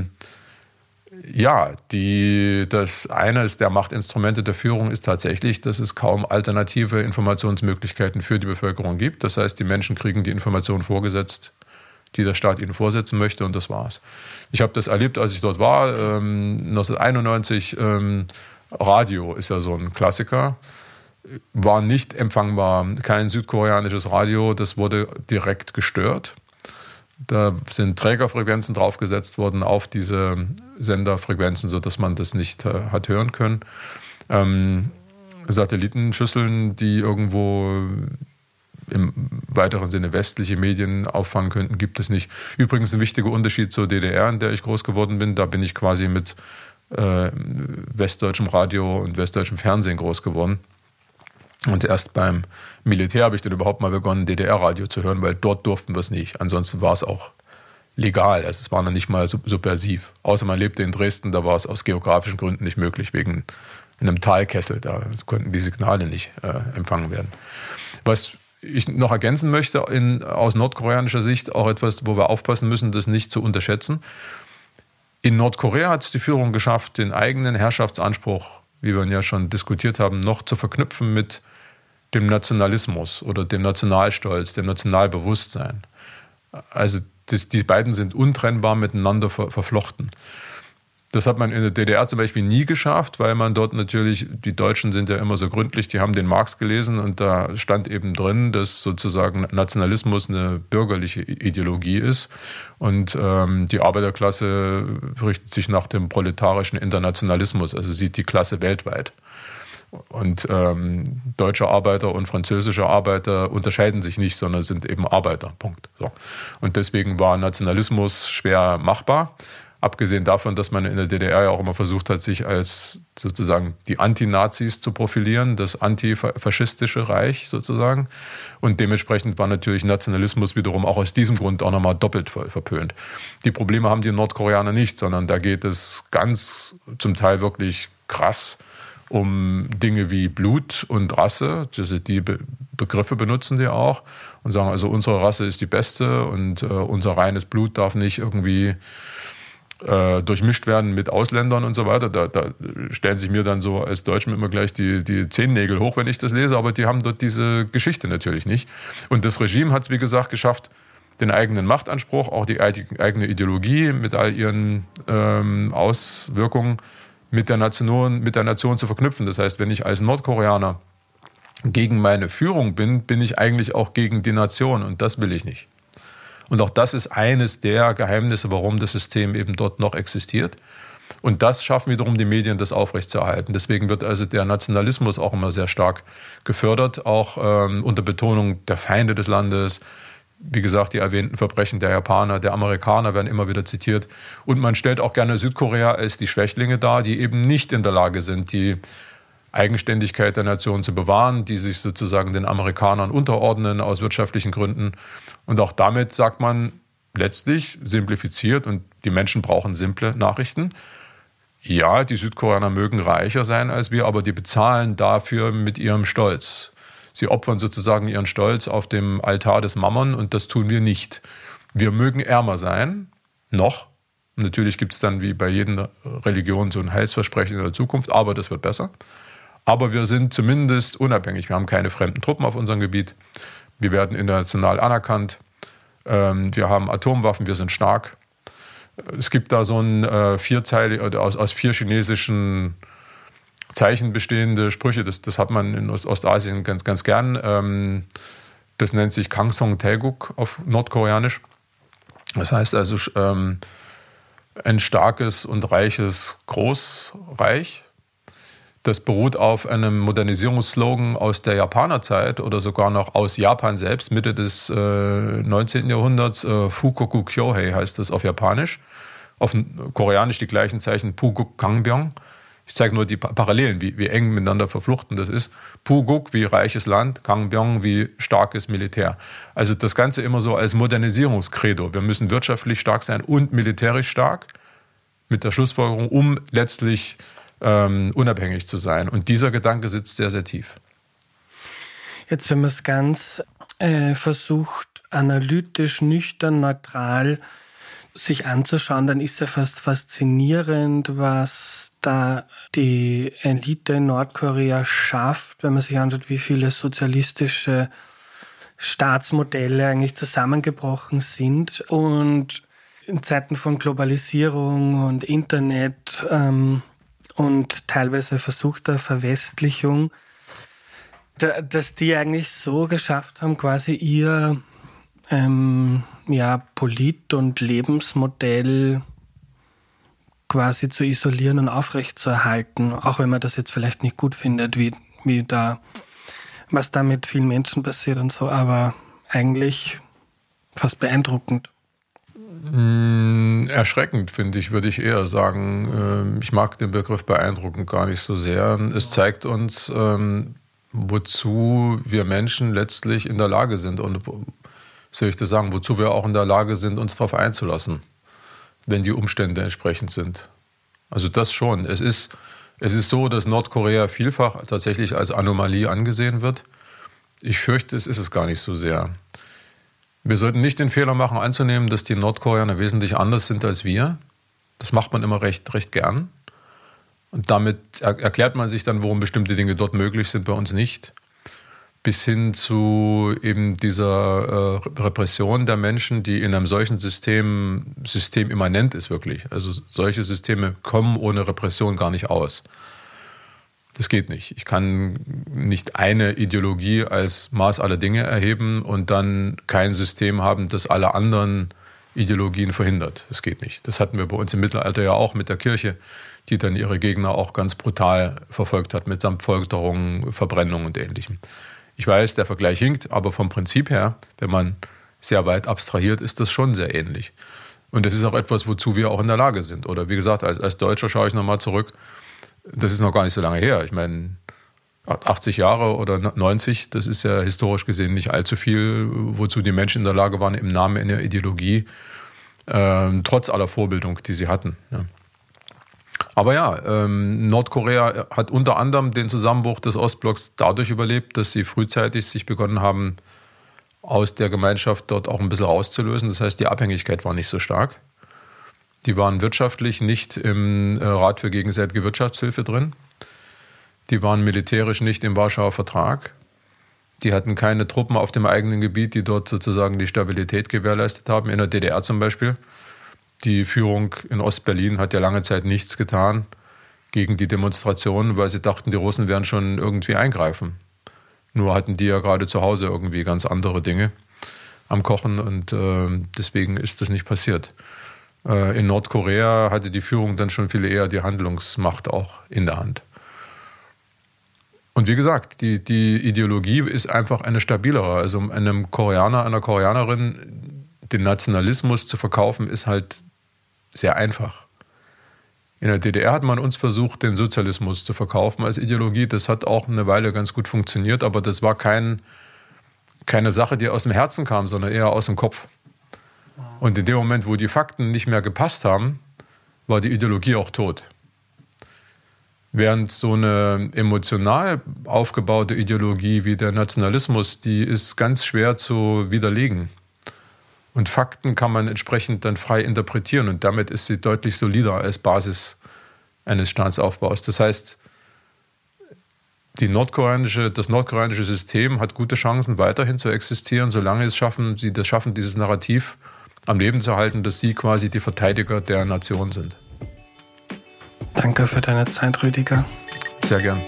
Eines der Machtinstrumente der Führung ist tatsächlich, dass es kaum alternative Informationsmöglichkeiten für die Bevölkerung gibt. Das heißt, die Menschen kriegen die Informationen vorgesetzt, die der Staat ihnen vorsetzen möchte, und das war's. Ich habe das erlebt, als ich dort war, 1991. Radio ist ja so ein Klassiker. War nicht empfangbar, kein südkoreanisches Radio, das wurde direkt gestört. Da sind Trägerfrequenzen draufgesetzt worden auf diese Senderfrequenzen, sodass man das nicht hat hören können. Satellitenschüsseln, die irgendwo im weiteren Sinne westliche Medien auffangen könnten, gibt es nicht. Übrigens ein wichtiger Unterschied zur DDR, in der ich groß geworden bin. Da bin ich quasi mit westdeutschem Radio und westdeutschem Fernsehen groß geworden. Und erst beim Militär habe ich dann überhaupt mal begonnen, DDR-Radio zu hören, weil dort durften wir es nicht. Ansonsten war es auch legal. Also es war noch nicht mal subversiv. Außer man lebte in Dresden, da war es aus geografischen Gründen nicht möglich, wegen einem Talkessel. Da konnten die Signale nicht empfangen werden. Was ich noch ergänzen möchte, aus nordkoreanischer Sicht auch etwas, wo wir aufpassen müssen, das nicht zu unterschätzen. In Nordkorea hat es die Führung geschafft, den eigenen Herrschaftsanspruch, wie wir ihn ja schon diskutiert haben, noch zu verknüpfen mit dem Nationalismus oder dem Nationalstolz, dem Nationalbewusstsein. Also die beiden sind untrennbar miteinander verflochten. Das hat man in der DDR zum Beispiel nie geschafft, weil man dort natürlich, die Deutschen sind ja immer so gründlich, die haben den Marx gelesen und da stand eben drin, dass sozusagen Nationalismus eine bürgerliche Ideologie ist und die Arbeiterklasse richtet sich nach dem proletarischen Internationalismus, also sieht die Klasse weltweit. Und deutsche Arbeiter und französische Arbeiter unterscheiden sich nicht, sondern sind eben Arbeiter, Punkt. So. Und deswegen war Nationalismus schwer machbar. Abgesehen davon, dass man in der DDR ja auch immer versucht hat, sich als sozusagen die Antinazis zu profilieren, das antifaschistische Reich sozusagen. Und dementsprechend war natürlich Nationalismus wiederum auch aus diesem Grund auch nochmal doppelt verpönt. Die Probleme haben die Nordkoreaner nicht, sondern da geht es ganz zum Teil wirklich krass um Dinge wie Blut und Rasse. Die Begriffe benutzen die auch und sagen, also unsere Rasse ist die beste und unser reines Blut darf nicht irgendwie durchmischt werden mit Ausländern und so weiter. Da stellen sich mir dann so als Deutschen immer gleich die Zehennägel hoch, wenn ich das lese, aber die haben dort diese Geschichte natürlich nicht. Und das Regime hat es, wie gesagt, geschafft, den eigenen Machtanspruch, auch die eigene Ideologie mit all ihren Auswirkungen mit der Nation zu verknüpfen. Das heißt, wenn ich als Nordkoreaner gegen meine Führung bin ich eigentlich auch gegen die Nation und das will ich nicht. Und auch das ist eines der Geheimnisse, warum das System eben dort noch existiert. Und das schaffen wiederum die Medien, das aufrechtzuerhalten. Deswegen wird also der Nationalismus auch immer sehr stark gefördert, auch unter Betonung der Feinde des Landes. Wie gesagt, die erwähnten Verbrechen der Japaner, der Amerikaner werden immer wieder zitiert. Und man stellt auch gerne Südkorea als die Schwächlinge dar, die eben nicht in der Lage sind, die Eigenständigkeit der Nation zu bewahren, die sich sozusagen den Amerikanern unterordnen aus wirtschaftlichen Gründen. Und auch damit sagt man letztlich simplifiziert, und die Menschen brauchen simple Nachrichten. Ja, die Südkoreaner mögen reicher sein als wir, aber die bezahlen dafür mit ihrem Stolz. Sie opfern sozusagen ihren Stolz auf dem Altar des Mammon und das tun wir nicht. Wir mögen ärmer sein, noch. Natürlich gibt es dann wie bei jeder Religion so ein Heilsversprechen in der Zukunft, aber das wird besser. Aber wir sind zumindest unabhängig. Wir haben keine fremden Truppen auf unserem Gebiet. Wir werden international anerkannt. Wir haben Atomwaffen, wir sind stark. Es gibt da so ein aus 4 chinesischen Zeichen bestehende Sprüche. Das hat man in Ostasien ganz gern. Das nennt sich Kangsong Taeguk auf Nordkoreanisch. Das heißt also ein starkes und reiches Großreich. Das beruht auf einem Modernisierungsslogan aus der Japanerzeit oder sogar noch aus Japan selbst, Mitte des 19. Jahrhunderts. Fukoku Kyohei heißt das auf Japanisch. Auf Koreanisch die gleichen Zeichen, Puguk Kangbyong. Ich zeige nur die Parallelen, wie eng miteinander verflochten das ist. Puguk wie reiches Land, Gangbyong wie starkes Militär. Also das Ganze immer so als Modernisierungskredo. Wir müssen wirtschaftlich stark sein und militärisch stark, mit der Schlussfolgerung, um letztlich unabhängig zu sein. Und dieser Gedanke sitzt sehr, sehr tief. Jetzt, wenn man es ganz versucht, analytisch, nüchtern, neutral sich anzuschauen, dann ist ja fast faszinierend, was da die Elite in Nordkorea schafft, wenn man sich anschaut, wie viele sozialistische Staatsmodelle eigentlich zusammengebrochen sind. Und in Zeiten von Globalisierung und Internet und teilweise versuchter Verwestlichung, dass die eigentlich so geschafft haben, quasi ihr Polit- und Lebensmodell quasi zu isolieren und aufrechtzuerhalten, auch wenn man das jetzt vielleicht nicht gut findet, was da mit vielen Menschen passiert und so, aber eigentlich fast beeindruckend. Erschreckend, finde ich, würde ich eher sagen. Ich mag den Begriff beeindruckend gar nicht so sehr. Es zeigt uns, wozu wir Menschen letztlich in der Lage sind und, soll ich das sagen, wozu wir auch in der Lage sind, uns darauf einzulassen, wenn die Umstände entsprechend sind. Also das schon. Es ist so, dass Nordkorea vielfach tatsächlich als Anomalie angesehen wird. Ich fürchte, es ist es gar nicht so sehr. Wir sollten nicht den Fehler machen, anzunehmen, dass die Nordkoreaner wesentlich anders sind als wir. Das macht man immer recht gern. Und damit erklärt man sich dann, warum bestimmte Dinge dort möglich sind, bei uns nicht. Bis hin zu eben dieser Repression der Menschen, die in einem solchen System immanent ist wirklich. Also solche Systeme kommen ohne Repression gar nicht aus. Das geht nicht. Ich kann nicht eine Ideologie als Maß aller Dinge erheben und dann kein System haben, das alle anderen Ideologien verhindert. Das geht nicht. Das hatten wir bei uns im Mittelalter ja auch mit der Kirche, die dann ihre Gegner auch ganz brutal verfolgt hat, mitsamt Folterung, Verbrennung und Ähnlichem. Ich weiß, der Vergleich hinkt, aber vom Prinzip her, wenn man sehr weit abstrahiert, ist das schon sehr ähnlich. Und das ist auch etwas, wozu wir auch in der Lage sind. Oder wie gesagt, als Deutscher schaue ich nochmal zurück, das ist noch gar nicht so lange her. Ich meine, 80 Jahre oder 90, das ist ja historisch gesehen nicht allzu viel, wozu die Menschen in der Lage waren, im Namen einer Ideologie, trotz aller Vorbildung, die sie hatten. Ja. Aber ja, Nordkorea hat unter anderem den Zusammenbruch des Ostblocks dadurch überlebt, dass sie frühzeitig sich begonnen haben, aus der Gemeinschaft dort auch ein bisschen rauszulösen. Das heißt, die Abhängigkeit war nicht so stark. Die waren wirtschaftlich nicht im Rat für gegenseitige Wirtschaftshilfe drin. Die waren militärisch nicht im Warschauer Vertrag. Die hatten keine Truppen auf dem eigenen Gebiet, die dort sozusagen die Stabilität gewährleistet haben. In der DDR zum Beispiel. Die Führung in Ostberlin hat ja lange Zeit nichts getan gegen die Demonstrationen, weil sie dachten, die Russen werden schon irgendwie eingreifen. Nur hatten die ja gerade zu Hause irgendwie ganz andere Dinge am Kochen und deswegen ist das nicht passiert. In Nordkorea hatte die Führung dann schon viel eher die Handlungsmacht auch in der Hand. Und wie gesagt, die Ideologie ist einfach eine stabilere. Also einem Koreaner, einer Koreanerin den Nationalismus zu verkaufen, ist halt sehr einfach. In der DDR hat man uns versucht, den Sozialismus zu verkaufen als Ideologie. Das hat auch eine Weile ganz gut funktioniert, aber das war keine Sache, die aus dem Herzen kam, sondern eher aus dem Kopf. Und in dem Moment, wo die Fakten nicht mehr gepasst haben, war die Ideologie auch tot. Während so eine emotional aufgebaute Ideologie wie der Nationalismus, die ist ganz schwer zu widerlegen. Und Fakten kann man entsprechend dann frei interpretieren und damit ist sie deutlich solider als Basis eines Staatsaufbaus. Das heißt, das nordkoreanische System hat gute Chancen, weiterhin zu existieren, solange sie das schaffen, dieses Narrativ am Leben zu halten, dass sie quasi die Verteidiger der Nation sind. Danke für deine Zeit, Rüdiger. Sehr gern.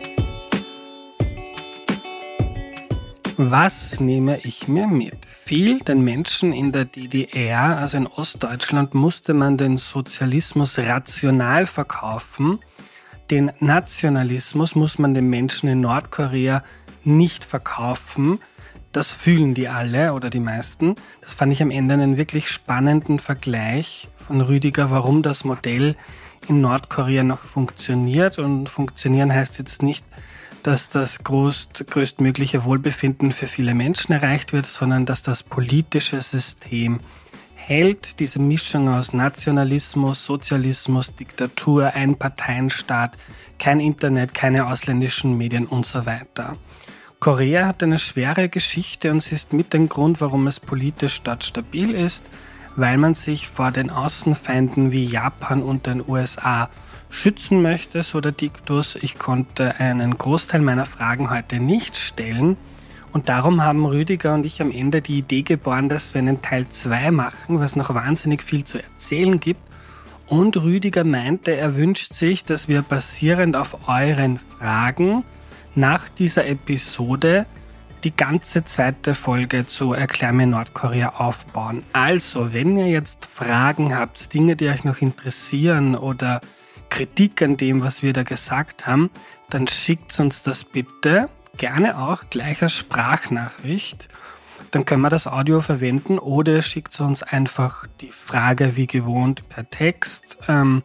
Was nehme ich mir mit? Den Menschen in der DDR, also in Ostdeutschland, musste man den Sozialismus rational verkaufen. Den Nationalismus muss man den Menschen in Nordkorea nicht verkaufen. Das fühlen die alle oder die meisten. Das fand ich am Ende einen wirklich spannenden Vergleich von Rüdiger, warum das Modell in Nordkorea noch funktioniert. Und funktionieren heißt jetzt nicht, dass das größtmögliche Wohlbefinden für viele Menschen erreicht wird, sondern dass das politische System hält, diese Mischung aus Nationalismus, Sozialismus, Diktatur, Einparteienstaat, kein Internet, keine ausländischen Medien und so weiter. Korea hat eine schwere Geschichte und sie ist mit dem Grund, warum es politisch dort stabil ist, weil man sich vor den Außenfeinden wie Japan und den USA schützen möchte, so der Diktus. Ich konnte einen Großteil meiner Fragen heute nicht stellen und darum haben Rüdiger und ich am Ende die Idee geboren, dass wir einen Teil 2 machen, was noch wahnsinnig viel zu erzählen gibt. Und Rüdiger meinte, er wünscht sich, dass wir basierend auf euren Fragen nach dieser Episode die ganze zweite Folge zu Erklär mir Nordkorea aufbauen. Also, wenn ihr jetzt Fragen habt, Dinge, die euch noch interessieren oder Kritik an dem, was wir da gesagt haben, dann schickt uns das bitte, gerne auch gleich als Sprachnachricht. Dann können wir das Audio verwenden oder schickt uns einfach die Frage wie gewohnt per Text,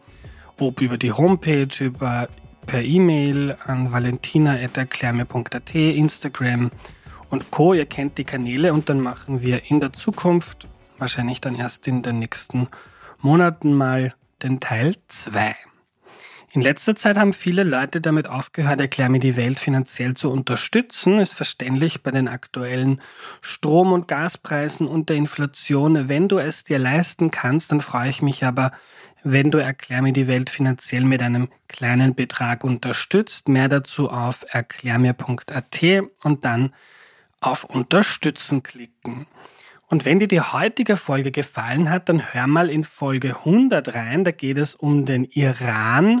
ob über die Homepage, per E-Mail an valentina@erklärmir.at, Instagram und Co. Ihr kennt die Kanäle und dann machen wir in der Zukunft, wahrscheinlich dann erst in den nächsten Monaten mal den Teil 2. In letzter Zeit haben viele Leute damit aufgehört, Erklär mir die Welt finanziell zu unterstützen. Ist verständlich bei den aktuellen Strom- und Gaspreisen und der Inflation. Wenn du es dir leisten kannst, dann freue ich mich aber, wenn du Erklär mir die Welt finanziell mit einem kleinen Betrag unterstützt. Mehr dazu auf erklärmir.at und dann auf Unterstützen klicken. Und wenn dir die heutige Folge gefallen hat, dann hör mal in Folge 100 rein. Da geht es um den Iran.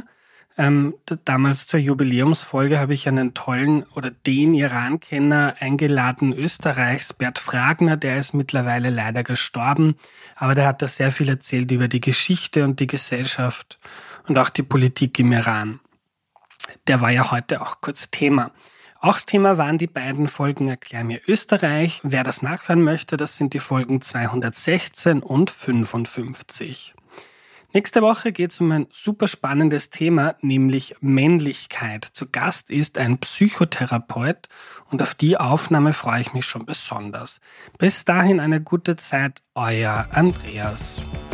Damals zur Jubiläumsfolge habe ich einen den Iran-Kenner eingeladen, Österreichs, Bert Fragner, der ist mittlerweile leider gestorben, aber der hat da sehr viel erzählt über die Geschichte und die Gesellschaft und auch die Politik im Iran. Der war ja heute auch kurz Thema. Auch Thema waren die beiden Folgen Erklär mir Österreich. Wer das nachhören möchte, das sind die Folgen 216 und 55. Nächste Woche geht es um ein super spannendes Thema, nämlich Männlichkeit. Zu Gast ist ein Psychotherapeut und auf die Aufnahme freue ich mich schon besonders. Bis dahin eine gute Zeit, euer Andreas.